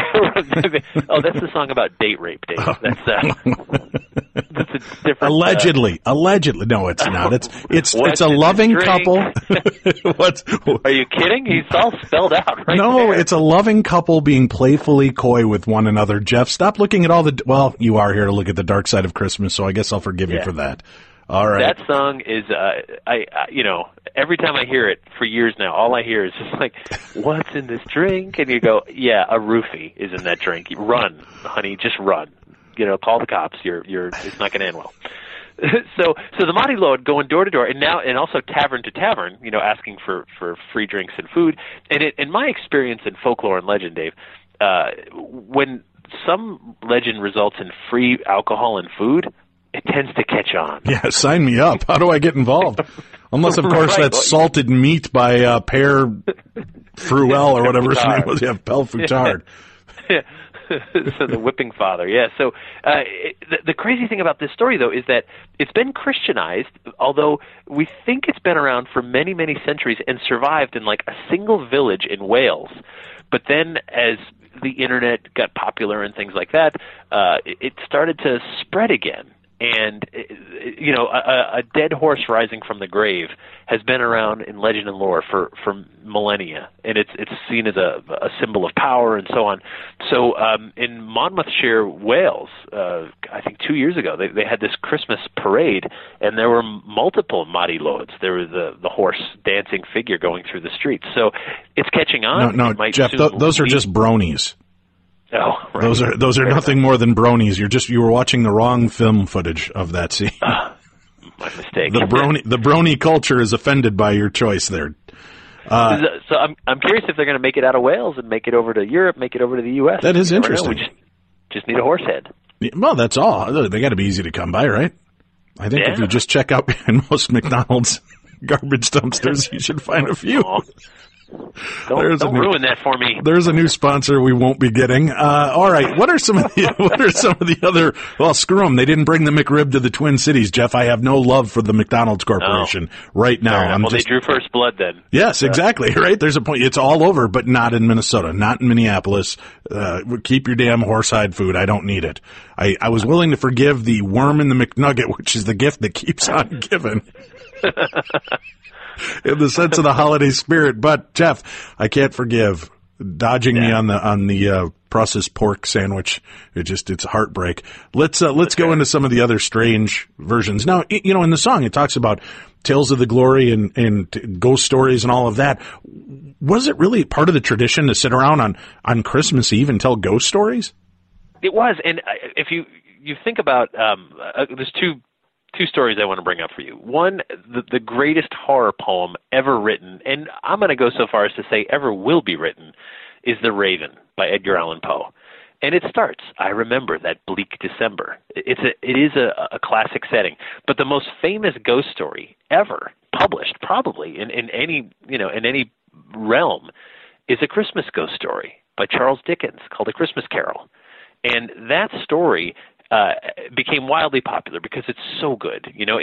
Speaker 2: Oh, that's the song about date rape, Dave. That's a different.
Speaker 1: Allegedly. No, it's not. It's a loving couple.
Speaker 2: Are you kidding? He's all spelled out right
Speaker 1: No,
Speaker 2: there.
Speaker 1: It's a loving couple being playfully coy with one another. Jeff, stop looking at all the. Well, you are here to look at the dark side of Christmas, so I guess I'll forgive you for that. All right.
Speaker 2: That song is, every time I hear it for years now, all I hear is just like, what's in this drink? And you go, yeah, a roofie is in that drink. Run, honey, just run. Call the cops. It's not going to end well. So the Mari Lord going door to door, and also tavern to tavern, asking for free drinks and food. And in my experience in folklore and legend, Dave, when some legend results in free alcohol and food, it tends to catch on.
Speaker 1: Yeah, sign me up. How do I get involved? Unless, of course, that's salted meat by Per Fruel or whatever his name was. Yeah, Pel Futard.
Speaker 2: Yeah. So the whipping father. Yeah. So the crazy thing about this story, though, is that it's been Christianized, although we think it's been around for many, many centuries and survived in like a single village in Wales. But then as the internet got popular and things like that, it started to spread again. And, you know, a dead horse rising from the grave has been around in legend and lore for millennia, and it's seen as a symbol of power and so on. So in Monmouthshire, Wales, I think 2 years ago, they had this Christmas parade, and there were multiple Māori loads. There was the horse dancing figure going through the streets. So it's catching on.
Speaker 1: No, Jeff, those are just bronies.
Speaker 2: Oh, right.
Speaker 1: Those are nothing more than bronies. You were watching the wrong film footage of that scene.
Speaker 2: My mistake.
Speaker 1: The brony culture is offended by your choice there.
Speaker 2: So I'm curious if they're going to make it out of Wales and make it over to Europe, make it over to the U.S.
Speaker 1: That is interesting.
Speaker 2: We just need a horse head.
Speaker 1: Well, that's all. They got to be easy to come by, right? I think if you just check out in most McDonald's garbage dumpsters, you should find a few.
Speaker 2: Don't ruin that for me.
Speaker 1: There's a new sponsor we won't be getting. All right. What are some of the other? Well, screw them. They didn't bring the McRib to the Twin Cities, Jeff. I have no love for the McDonald's Corporation right now.
Speaker 2: They drew first blood then.
Speaker 1: Yes, exactly. Right. There's a point. It's all over, but not in Minnesota, not in Minneapolis. Keep your damn horsehide food. I don't need it. I was willing to forgive the worm in the McNugget, which is the gift that keeps on giving. In the sense of the holiday spirit, but Jeff, I can't forgive dodging me on the processed pork sandwich. It's heartbreak. Let's go into some of the other strange versions. Now, you know, in the song it talks about tales of the glory and ghost stories and all of that. Was it really part of the tradition to sit around on Christmas Eve and tell ghost stories?
Speaker 2: It was, and if you think about there's two stories I want to bring up for you. One, the greatest horror poem ever written, and I'm going to go so far as to say ever will be written, is The Raven by Edgar Allan Poe. And it starts, I remember that bleak December. It is a classic setting. But the most famous ghost story ever published, probably in any realm, is a Christmas ghost story by Charles Dickens called A Christmas Carol. And that story became wildly popular because it's so good. You know,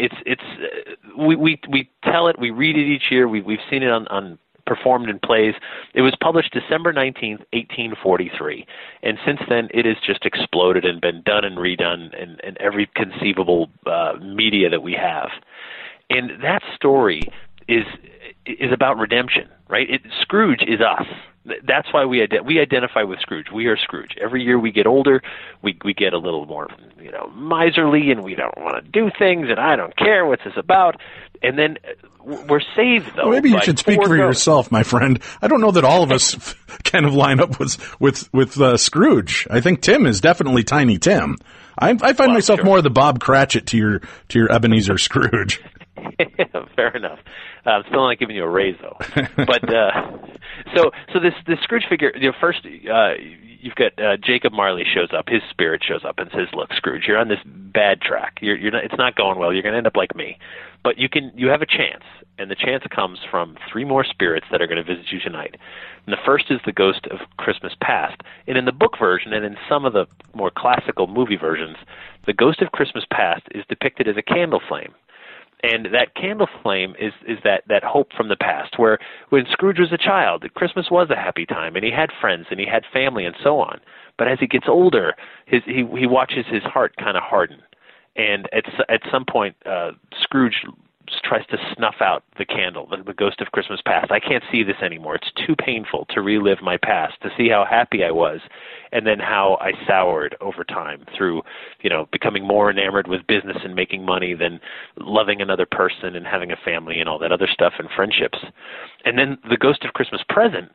Speaker 2: we tell it, we read it each year. We've seen it on performed in plays. It was published December 19th, 1843, and since then it has just exploded and been done and redone in every conceivable media that we have. And that story is about redemption, right? Scrooge is us. That's why we identify with Scrooge. We are Scrooge. Every year we get older, we get a little more, miserly, and we don't want to do things, and I don't care what's this about. And then we're saved, though.
Speaker 1: Well, maybe you should speak for yourself, my friend. I don't know that all of us kind of line up with Scrooge. I think Tim is definitely Tiny Tim. I find myself more the Bob Cratchit to your Ebenezer Scrooge.
Speaker 2: Fair enough. I'm still not giving you a raise, though. But so this Scrooge figure, first you've got Jacob Marley shows up. His spirit shows up and says, "Look, Scrooge, you're on this bad track. You're not, it's not going well. You're going to end up like me. But you have a chance, and the chance comes from three more spirits that are going to visit you tonight. And the first is the ghost of Christmas Past. And in the book version, and in some of the more classical movie versions, the ghost of Christmas Past is depicted as a candle flame." And that candle flame is that hope from the past, where when Scrooge was a child, Christmas was a happy time, and he had friends, and he had family, and so on. But as he gets older, he watches his heart kind of harden. And at some point, Scrooge tries to snuff out the candle, the ghost of Christmas Past. I can't see this anymore. It's too painful to relive my past, to see how happy I was, and then how I soured over time through, becoming more enamored with business and making money than loving another person and having a family and all that other stuff and friendships. And then the ghost of Christmas Present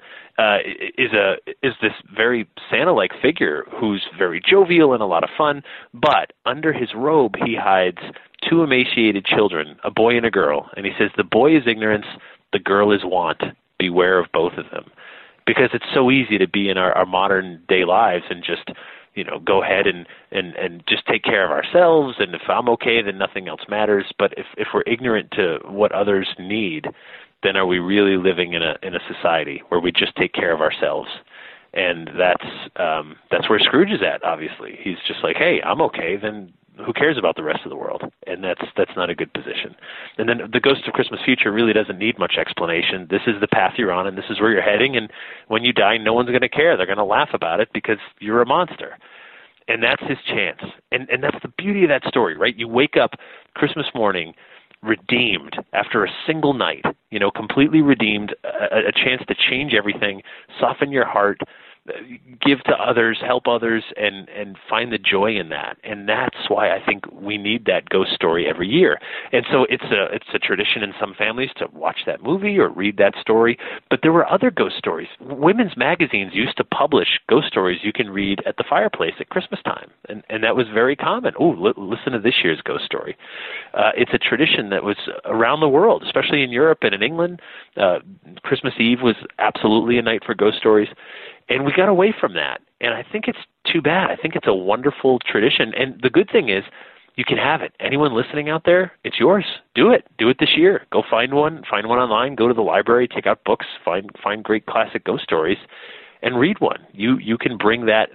Speaker 2: is this very Santa-like figure who's very jovial and a lot of fun, but under his robe he hides two emaciated children, a boy and a girl, and he says, "The boy is ignorance, the girl is want. Beware of both of them." Because it's so easy to be in our modern day lives and just, go ahead and just take care of ourselves, and if I'm okay, then nothing else matters. But if we're ignorant to what others need, then are we really living in a society where we just take care of ourselves? And that's where Scrooge is at, obviously. He's just like, hey, I'm okay, then who cares about the rest of the world? And that's not a good position. And then the Ghost of Christmas Future really doesn't need much explanation. This is the path you're on, and this is where you're heading, and when you die, no one's going to care. They're going to laugh about it because you're a monster. And that's his chance. And that's the beauty of that story, right? You wake up Christmas morning redeemed after a single night, completely redeemed, a chance to change everything, soften your heart, give to others, help others, and find the joy in that. And that's why I think we need that ghost story every year. And so it's a tradition in some families to watch that movie or read that story. But there were other ghost stories. Women's magazines used to publish ghost stories you can read at the fireplace at Christmas time. And that was very common. Oh, listen to this year's ghost story. It's a tradition that was around the world, especially in Europe and in England. Christmas Eve was absolutely a night for ghost stories. And we got away from that. And I think it's too bad. I think it's a wonderful tradition. And the good thing is you can have it. Anyone listening out there, it's yours. Do it. Do it this year. Go find one online, go to the library, take out books, find great classic ghost stories, and read one. You can bring that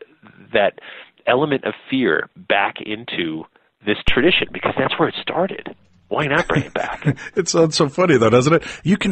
Speaker 2: element of fear back into this tradition because that's where it started. Why not bring it back?
Speaker 1: It sounds so funny, though, doesn't it? You can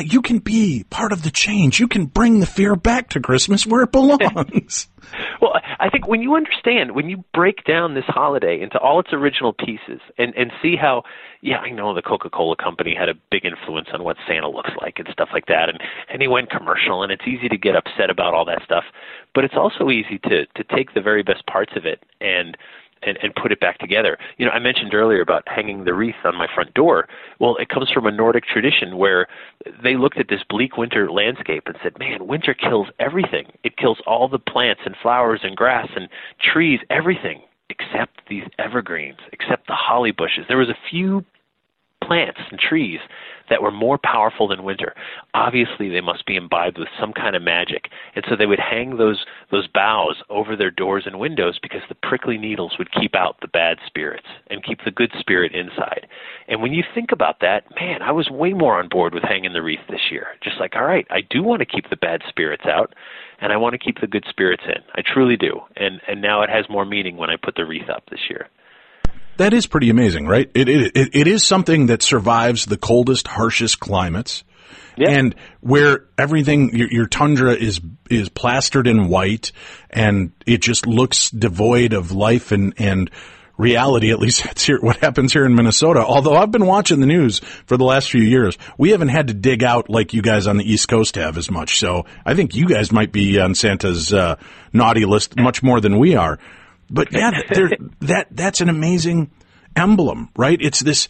Speaker 1: be part of the change. You can bring the fear back to Christmas where it belongs.
Speaker 2: Well, I think when you break down this holiday into all its original pieces and see how, I know the Coca-Cola company had a big influence on what Santa looks like and stuff like that, and he went commercial, and it's easy to get upset about all that stuff, but it's also easy to take the very best parts of it and put it back together. I mentioned earlier about hanging the wreath on my front door. Well, it comes from a Nordic tradition where they looked at this bleak winter landscape and said, man, winter kills everything. It kills all the plants and flowers and grass and trees, everything, except these evergreens, except the holly bushes. There was a few plants and trees that were more powerful than winter. Obviously, they must be imbibed with some kind of magic. And so they would hang those boughs over their doors and windows because the prickly needles would keep out the bad spirits and keep the good spirit inside. And when you think about that, man, I was way more on board with hanging the wreath this year. Just like, all right, I do want to keep the bad spirits out, and I want to keep the good spirits in. I truly do. And now it has more meaning when I put the wreath up this year.
Speaker 1: That is pretty amazing, right? It is something that survives the coldest, harshest climates, and where everything, your tundra is plastered in white, and it just looks devoid of life and reality. At least that's what happens here in Minnesota. Although I've been watching the news for the last few years, we haven't had to dig out like you guys on the East Coast have as much. So I think you guys might be on Santa's naughty list much more than we are. But yeah, that's an amazing emblem, right? It's this,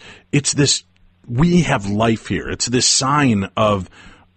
Speaker 1: we have life here. It's this sign of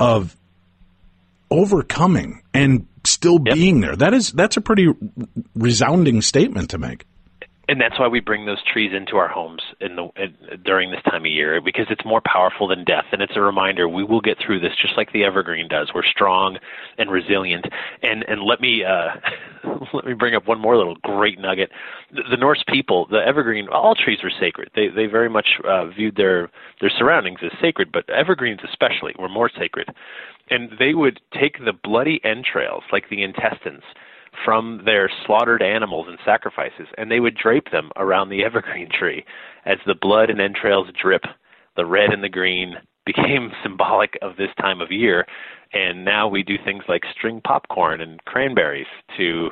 Speaker 1: overcoming and still being there. That's a pretty resounding statement to make.
Speaker 2: And that's why we bring those trees into our homes during this time of year, because it's more powerful than death. And it's a reminder we will get through this just like the evergreen does. We're strong and resilient. And let me bring up one more little great nugget. The Norse people, the evergreen, all trees were sacred. They very much viewed their surroundings as sacred, but evergreens especially were more sacred. And they would take the bloody entrails, like the intestines, from their slaughtered animals and sacrifices, and they would drape them around the evergreen tree. As the blood and entrails drip, the red and the green became symbolic of this time of year, and now we do things like string popcorn and cranberries to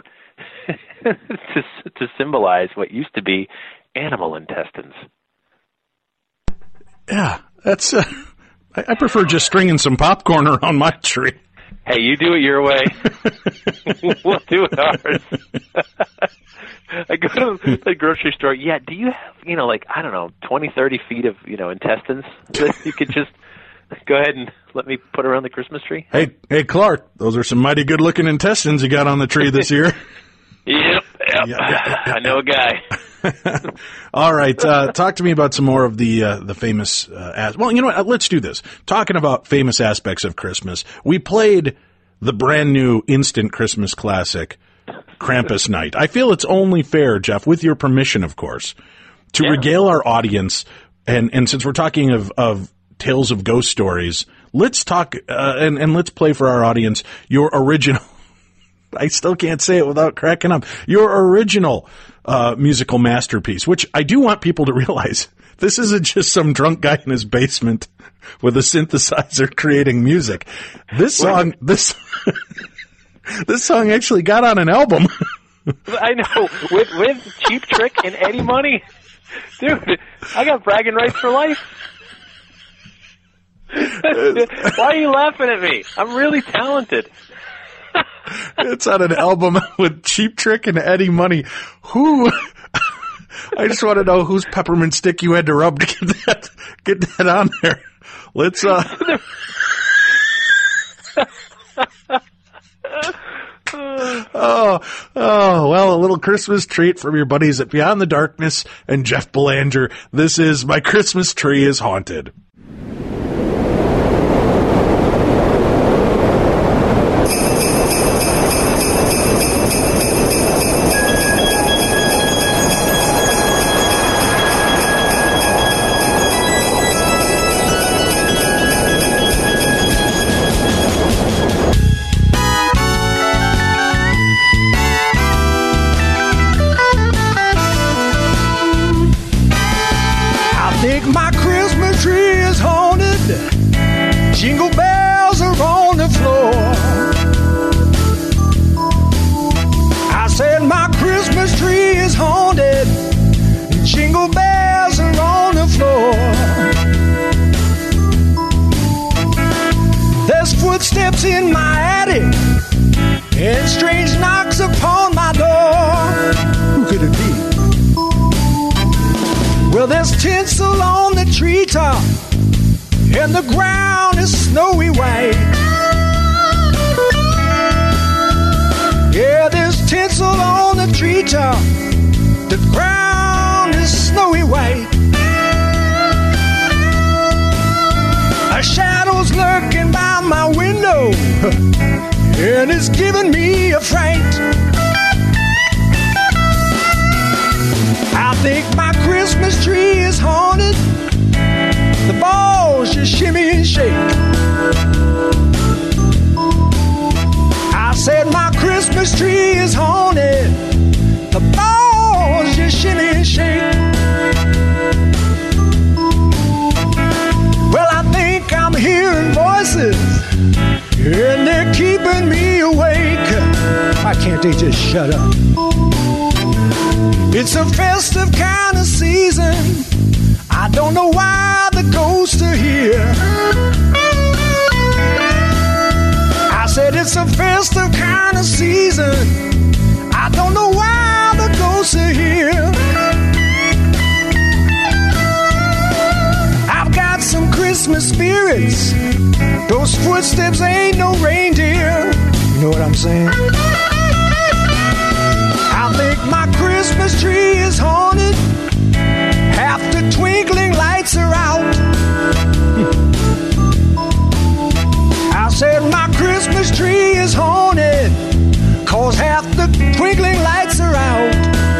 Speaker 2: to symbolize what used to be animal intestines.
Speaker 1: Yeah, that's I prefer just stringing some popcorn around my tree.
Speaker 2: Hey, you do it your way. We'll do it ours. I go to the grocery store. Yeah, do you have, 20, 30 feet of, intestines that you could just go ahead and let me put around the Christmas tree?
Speaker 1: Hey, Clark, those are some mighty good-looking intestines you got on the tree this year.
Speaker 2: Yep. I know a guy.
Speaker 1: All right, talk to me about some more of the famous. Well, you know what? Let's do this. Talking about famous aspects of Christmas, we played the brand new instant Christmas classic, Krampus Night. I feel it's only fair, Jeff, with your permission, of course, to regale our audience. And since we're talking of tales of ghost stories, let's talk and let's play for our audience your original. I still can't say it without cracking up. Your original musical masterpiece, which I do want people to realize, this isn't just some drunk guy in his basement with a synthesizer creating music. This song actually got on an album.
Speaker 2: I know, with Cheap Trick and Eddie Money. Dude, I got bragging rights for life. Why are you laughing at me? I'm really talented.
Speaker 1: It's on an album with Cheap Trick and Eddie Money. Who? I just want to know whose peppermint stick you had to rub to get that on there. Let's well, a little Christmas treat from your buddies at Beyond the Darkness and Jeff Belanger. This is My Christmas Tree is Haunted.
Speaker 6: Jingle bells are on the floor. I said my Christmas tree is haunted. Jingle bells are on the floor. There's footsteps in my attic and strange knocks upon my door. Who could it be? Well, there's tinsel on the treetop and the ground is snowy white. Yeah, there's tinsel on the treetop. The ground is snowy white. A shadow's lurking by my window, and it's giving me a fright. I think my Christmas tree is haunted. The balls just shimmy and shake. I said my Christmas tree is haunted. The balls just shimmy and shake. Well, I think I'm hearing voices, and they're keeping me awake. Why can't they just shut up? It's a festive kind of season. I don't know why the ghosts are here. I said it's a festive kind of season. I don't know why the ghosts are here. I've got some Christmas spirits. Those footsteps ain't no reindeer. You know what I'm saying? I think my Christmas tree is haunted. Half the twinkling lights are out. I said my Christmas tree is haunted, 'cause half the twinkling lights are out.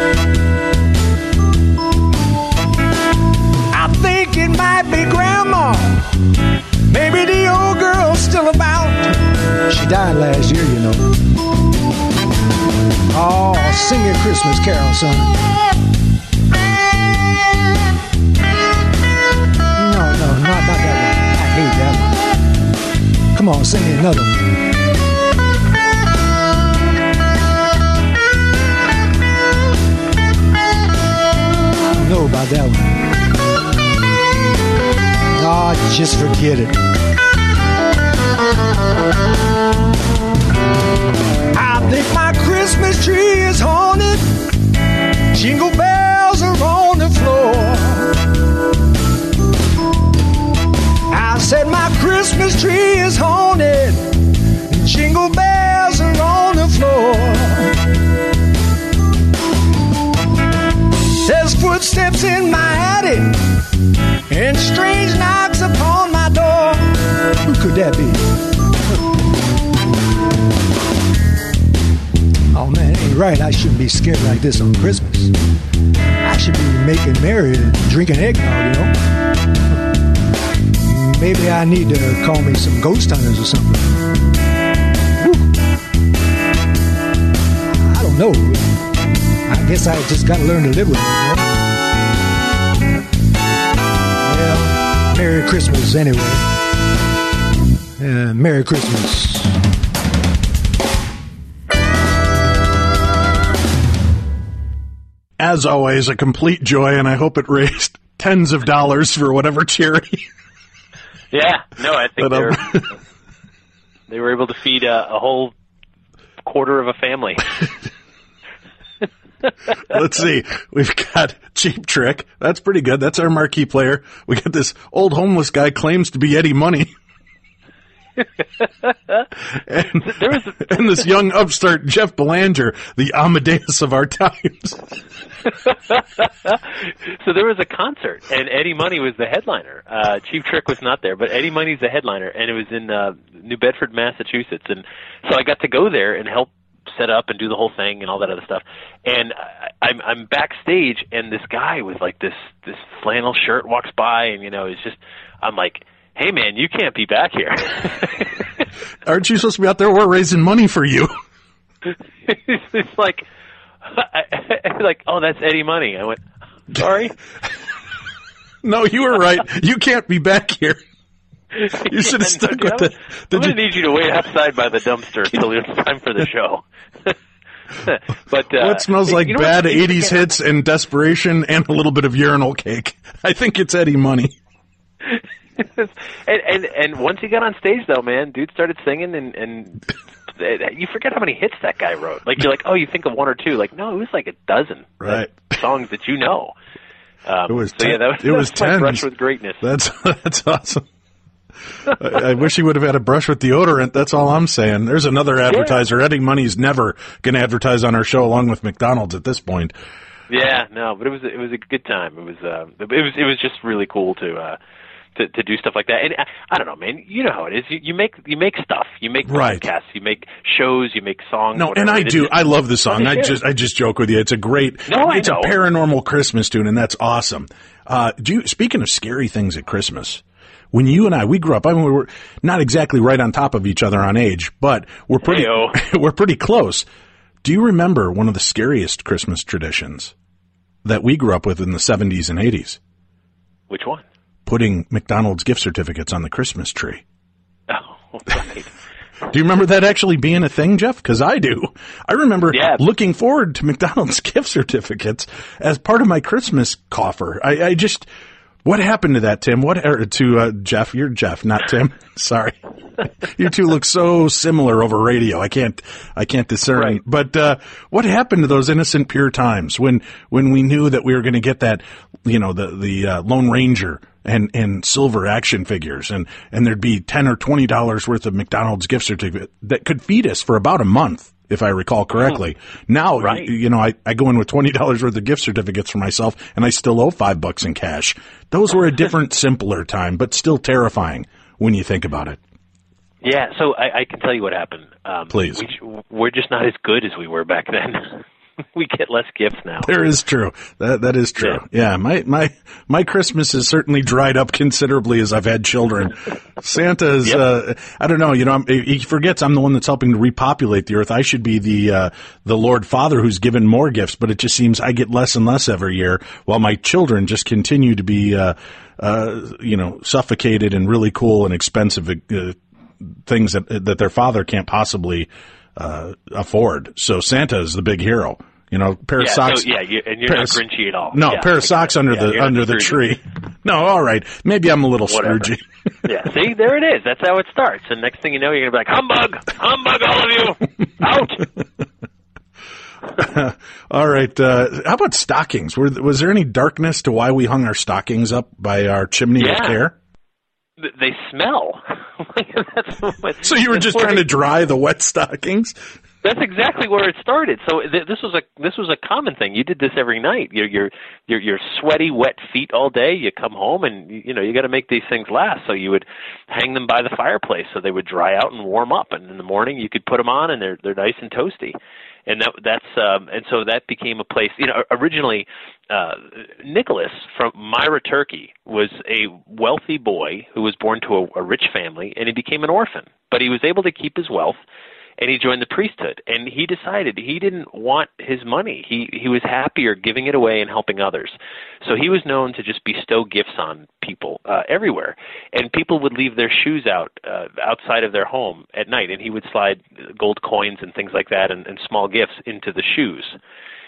Speaker 6: I think it might be Grandma. Maybe the old girl's still about. She died last year, you know. Oh, sing your Christmas carol, son. No, not that one. I hate that one. Come on, sing me another one. I don't know about that one. Oh, just forget it. I think my Christmas tree is haunted. Jingle bells are on the floor. I said my Christmas tree is haunted. Jingle bells are on the floor. There's footsteps in my attic and strange knocks upon my door. Who could that be? Oh man, it ain't right. I shouldn't be scared like this on Christmas. I should be making merry and drinking eggnog, you know? Maybe I need to call me some ghost hunters or something. Whew. I don't know. I guess I just gotta learn to live with it, you know? Well, Merry Christmas anyway. Merry Christmas.
Speaker 1: As always, a complete joy, and I hope it raised tens of dollars for whatever charity.
Speaker 2: Yeah, no, I think they were able to feed a whole quarter of a family.
Speaker 1: Let's see. We've got Cheap Trick. That's pretty good. That's our marquee player. We got this old homeless guy claims to be Eddie Money. and this young upstart Jeff Belanger, the Amadeus of our times.
Speaker 2: So there was a concert, and Eddie Money was the headliner. Cheap Trick was not there, but Eddie Money's the headliner, and it was in New Bedford, Massachusetts. And so I got to go there and help set up and do the whole thing and all that other stuff. And I'm backstage, and this guy with like this flannel shirt walks by, and it's just, I'm like, hey man, you can't be back here.
Speaker 1: Aren't you supposed to be out there? We're raising money for you.
Speaker 2: It's like, oh, that's Eddie Money. I went, sorry.
Speaker 1: No, you were right. You can't be back here. You should have stuck with it.
Speaker 2: I'm going to need you to wait outside by the dumpster until it's time for the show. But
Speaker 1: what smells like bad 80s hits and desperation and a little bit of urinal cake? I think it's Eddie Money.
Speaker 2: and once he got on stage, though, man, dude started singing, and you forget how many hits that guy wrote. Like, you're like, oh, you think of one or two. Like, no, it was like a dozen songs that you know.
Speaker 1: It was
Speaker 2: that was my brush with greatness.
Speaker 1: That's awesome. I wish he would have had a brush with deodorant. That's all I'm saying. There's another advertiser. Eddie Money's never going to advertise on our show along with McDonald's at this point.
Speaker 2: Yeah, no, but it was a good time. It was just really cool to do stuff like that. And I don't know, man. You know how it is. You make stuff. You make podcasts. You make shows. You make songs.
Speaker 1: No, and I do. I love the song. I just joke with you. It's a great. It's a paranormal Christmas tune, and that's awesome. Speaking of scary things at Christmas, when you and we grew up, I mean, we were not exactly right on top of each other on age, but we're pretty close. Do you remember one of the scariest Christmas traditions that we grew up with in the 70s and 80s?
Speaker 2: Which one?
Speaker 1: Putting McDonald's gift certificates on the Christmas tree.
Speaker 2: Oh, right.
Speaker 1: Do you remember that actually being a thing, Jeff? Because I do. I remember looking forward to McDonald's gift certificates as part of my Christmas coffer. I just... What happened to that, Tim? To Jeff? You're Jeff, not Tim. Sorry. You two look so similar over radio. I can't discern. Right. But what happened to those innocent pure times when we knew that we were going to get that, the Lone Ranger and silver action figures, and there'd be $10 or $20 worth of McDonald's gift certificate that could feed us for about a month, if I recall correctly. Now, I go in with $20 worth of gift certificates for myself, and I still owe $5 in cash. Those were a different, simpler time, but still terrifying when you think about it.
Speaker 2: Yeah, so I can tell you what happened.
Speaker 1: Please.
Speaker 2: We're just not as good as we were back then. We get less gifts now.
Speaker 1: There is true. That is true. Yeah, my Christmas has certainly dried up considerably as I've had children. Santa is, I don't know, he forgets I'm the one that's helping to repopulate the earth. I should be the Lord Father who's given more gifts, but it just seems I get less and less every year while my children just continue to be, suffocated in really cool and expensive, things that their father can't possibly afford. So Santa is the big hero. Pair of socks.
Speaker 2: So, and you're not Grinchy at all.
Speaker 1: No, pair of socks under the tree. No, all right. Maybe I'm a little Scroogey.
Speaker 2: Yeah, see, there it is. That's how it starts. And next thing you know, you're going to be like, humbug, all of you, out.
Speaker 1: All right. How about stockings? Was there any darkness to why we hung our stockings up by our chimney with care?
Speaker 2: They smell.
Speaker 1: So you were just trying to dry the wet stockings?
Speaker 2: That's exactly where it started. So this was a common thing. You did this every night. Your sweaty, wet feet all day. You come home and you got to make these things last. So you would hang them by the fireplace so they would dry out and warm up. And in the morning you could put them on and they're nice and toasty. And so that became a place. Originally, Nicholas from Myra, Turkey, was a wealthy boy who was born to a rich family, and he became an orphan. But he was able to keep his wealth, and he joined the priesthood. And he decided he didn't want his money. He was happier giving it away and helping others. So he was known to just bestow gifts on people everywhere. And people would leave their shoes outside of their home at night, and he would slide gold coins and things like that and small gifts into the shoes.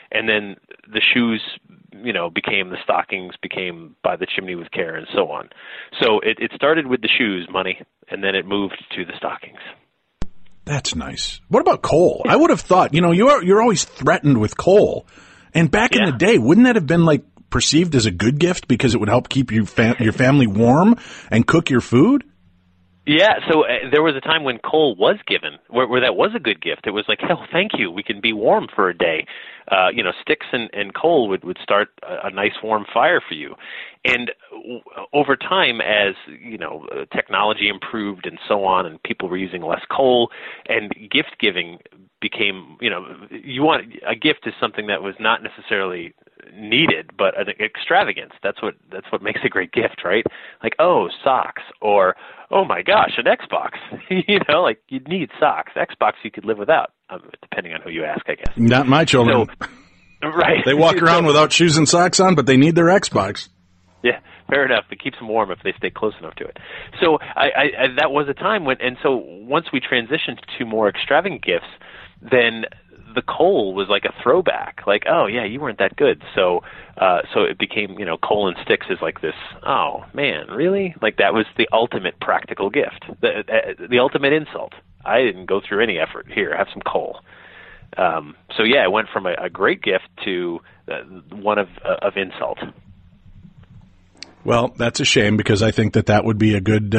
Speaker 2: and then the shoes, became the stockings, became by the chimney with care, and so on. So it started with the shoes money, and then it moved to the stockings.
Speaker 1: That's nice. What about coal? I would have thought, you're always threatened with coal. And back in the day, wouldn't that have been like perceived as a good gift because it would help keep your family warm and cook your food?
Speaker 2: Yeah, so there was a time when coal was given, where that was a good gift. It was like, hell, thank you, we can be warm for a day. Sticks and coal would start a nice warm fire for you. And over time, as technology improved and so on, and people were using less coal, and gift giving became, a gift is something that was not necessarily needed, but an extravagance. That's what makes a great gift, right? Like, oh, socks, or oh my gosh, an Xbox. Like you'd need socks. Xbox you could live without, depending on who you ask, I guess.
Speaker 1: Not my children.
Speaker 2: So, right.
Speaker 1: They walk around without shoes and socks on, but they need their Xbox.
Speaker 2: Yeah, fair enough. It keeps them warm if they stay close enough to it. So I that was a time when, and so once we transitioned to more extravagant gifts, then the coal was like a throwback. Like, oh yeah, you weren't that good. So it became, coal and sticks is like this. Oh man, really? Like that was the ultimate practical gift, the ultimate insult. I didn't go through any effort. Here, have some coal. So yeah, it went from a great gift to one of insult.
Speaker 1: Well, that's a shame because I think that would be a good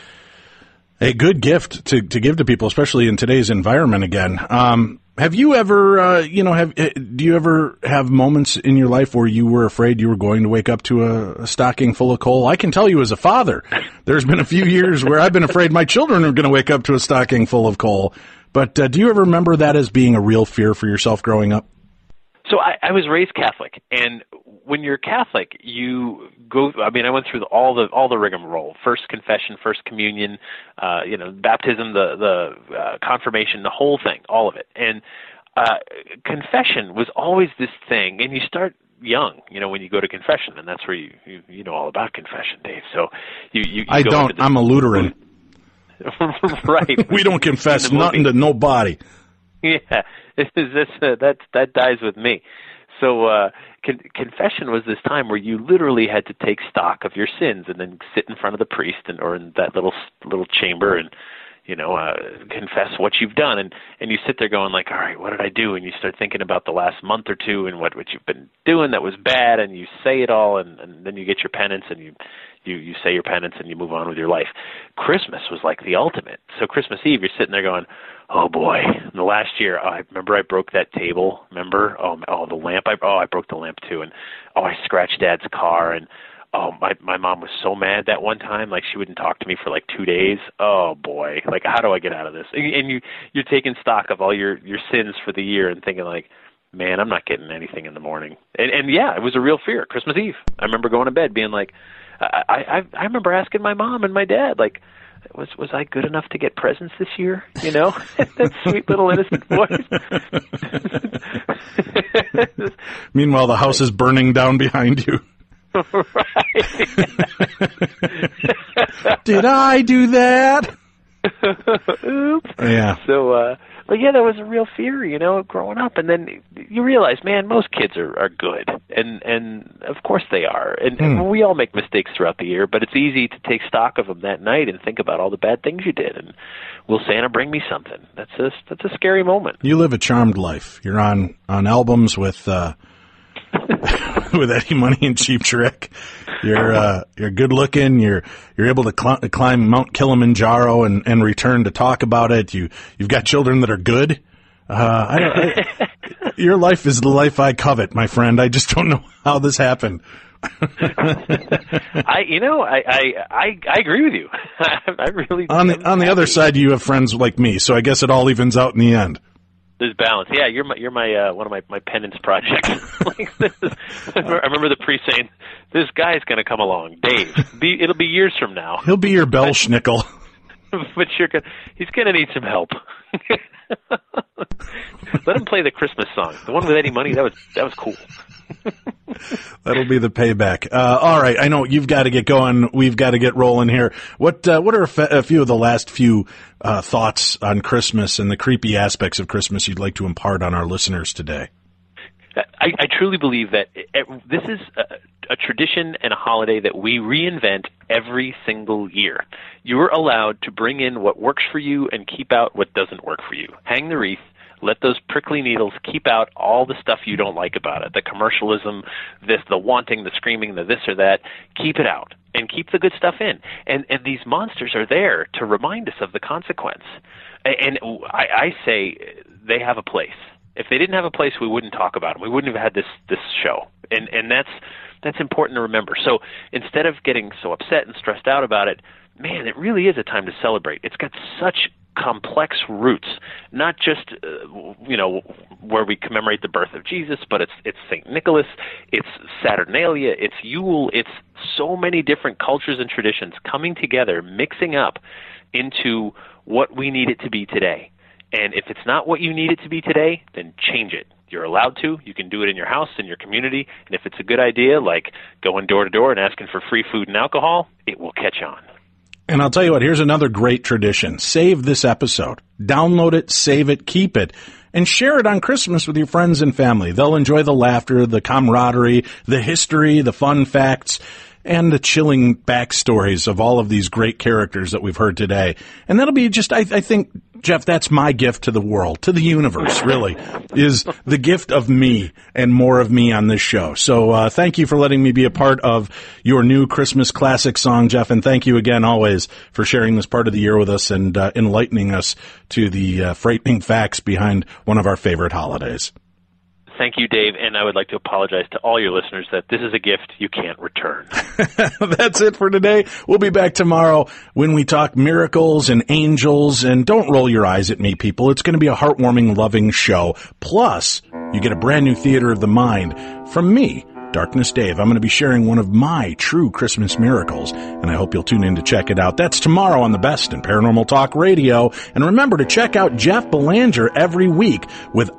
Speaker 1: gift to give to people, especially in today's environment. Again, have you ever, do you ever have moments in your life where you were afraid you were going to wake up to a stocking full of coal? I can tell you, as a father, there's been a few years where I've been afraid my children are going to wake up to a stocking full of coal. But do you ever remember that as being a real fear for yourself growing up?
Speaker 2: So I was raised Catholic, and when you're Catholic, you go. I mean, I went through all the rigmarole: first confession, first communion, baptism, the confirmation, the whole thing, all of it. And confession was always this thing, and you start young, when you go to confession, and that's where you know all about confession, Dave. So you
Speaker 1: I
Speaker 2: go
Speaker 1: don't. I'm a Lutheran.
Speaker 2: Right.
Speaker 1: We don't confess nothing to nobody.
Speaker 2: Yeah, that dies with me. So confession was this time where you literally had to take stock of your sins and then sit in front of the priest or in that little chamber and confess what you've done. And you sit there going like, all right, what did I do? And you start thinking about the last month or two and what you've been doing that was bad, and you say it all, and then you get your penance and you say your penance and you move on with your life. Christmas was like the ultimate. So Christmas Eve, you're sitting there going, oh boy, in the last year, I remember I broke that table. Remember? Oh, the lamp. I broke the lamp too. And I scratched Dad's car. And my mom was so mad that one time, like she wouldn't talk to me for like 2 days. Oh boy, like how do I get out of this? And you're taking stock of all your sins for the year and thinking like, man, I'm not getting anything in the morning. And yeah, it was a real fear. Christmas Eve, I remember going to bed being like, I remember asking my mom and my dad, like, was I good enough to get presents this year? That sweet little innocent voice.
Speaker 1: Meanwhile, the house is burning down behind you.
Speaker 2: Right.
Speaker 1: Did I do that?
Speaker 2: Oops.
Speaker 1: Yeah.
Speaker 2: So, but yeah, that was a real fear, growing up. And then you realize, man, most kids are good. And of course they are. And we all make mistakes throughout the year, but it's easy to take stock of them that night and think about all the bad things you did. And will Santa bring me something? That's a scary moment.
Speaker 1: You live a charmed life. You're on albums with with Eddie Money and Cheap Trick. You're good looking. You're able to climb Mount Kilimanjaro and return to talk about it. You've got children that are good. Your life is the life I covet, my friend. I just don't know how this happened.
Speaker 2: I agree with you. I really
Speaker 1: on the other side, you have friends like me, so I guess it all evens out in the end.
Speaker 2: There's balance. Yeah, you're my one of my penance projects. I remember the priest saying, "This guy's going to come along, Dave. It'll be years from now.
Speaker 1: He'll be your Belschnickel,
Speaker 2: but he's going to need some help." Let him play the Christmas song. The one with Eddie Money, that was cool.
Speaker 1: That'll be the payback. All right, I know you've got to get going. We've got to get rolling here. What are a few of the last few thoughts on Christmas and the creepy aspects of Christmas you'd like to impart on our listeners today?
Speaker 2: I truly believe that this is a tradition and a holiday that we reinvent every single year. You're allowed to bring in what works for you and keep out what doesn't work for you. Hang the wreath. Let those prickly needles keep out all the stuff you don't like about it, the commercialism, the wanting, the screaming, the this or that. Keep it out and keep the good stuff in. And these monsters are there to remind us of the consequence. And I say they have a place. If they didn't have a place, we wouldn't talk about them. We wouldn't have had this show. And that's important to remember. So instead of getting so upset and stressed out about it, man, it really is a time to celebrate. It's got such complex roots, not just where we commemorate the birth of Jesus, but it's St. Nicholas, it's Saturnalia, it's Yule, it's so many different cultures and traditions coming together, mixing up into what we need it to be today. And if it's not what you need it to be today, then change it. You're allowed to. You can do it in your house, in your community. And if it's a good idea, like going door to door and asking for free food and alcohol, it will catch on.
Speaker 1: And I'll tell you what, here's another great tradition. Save this episode. Download it, save it, keep it, and share it on Christmas with your friends and family. They'll enjoy the laughter, the camaraderie, the history, the fun facts, and the chilling backstories of all of these great characters that we've heard today. And that'll be just, I think, Jeff, that's my gift to the world, to the universe, really, is the gift of me and more of me on this show. So thank you for letting me be a part of your new Christmas classic song, Jeff, and thank you again always for sharing this part of the year with us and enlightening us to the frightening facts behind one of our favorite holidays.
Speaker 2: Thank you, Dave, and I would like to apologize to all your listeners that this is a gift you can't return.
Speaker 1: That's it for today. We'll be back tomorrow when we talk miracles and angels, and don't roll your eyes at me, people. It's going to be a heartwarming, loving show. Plus, you get a brand new Theater of the Mind from me, Darkness Dave. I'm going to be sharing one of my true Christmas miracles, and I hope you'll tune in to check it out. That's tomorrow on the Best in Paranormal Talk Radio. And remember to check out Jeff Belanger every week with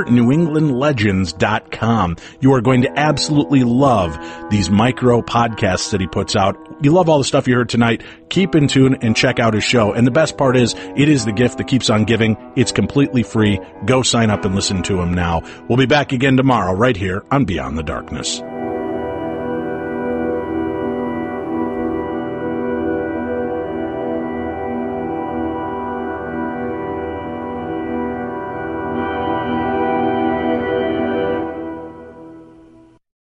Speaker 1: OurNewEnglandLegends.com. You are going to absolutely love these micro podcasts that he puts out. You love all the stuff you heard tonight. Keep in tune and check out his show. And the best part is, it is the gift that keeps on giving. It's completely free. Go sign up and listen to him now. We'll be back again tomorrow right here on Beyond the Darkness.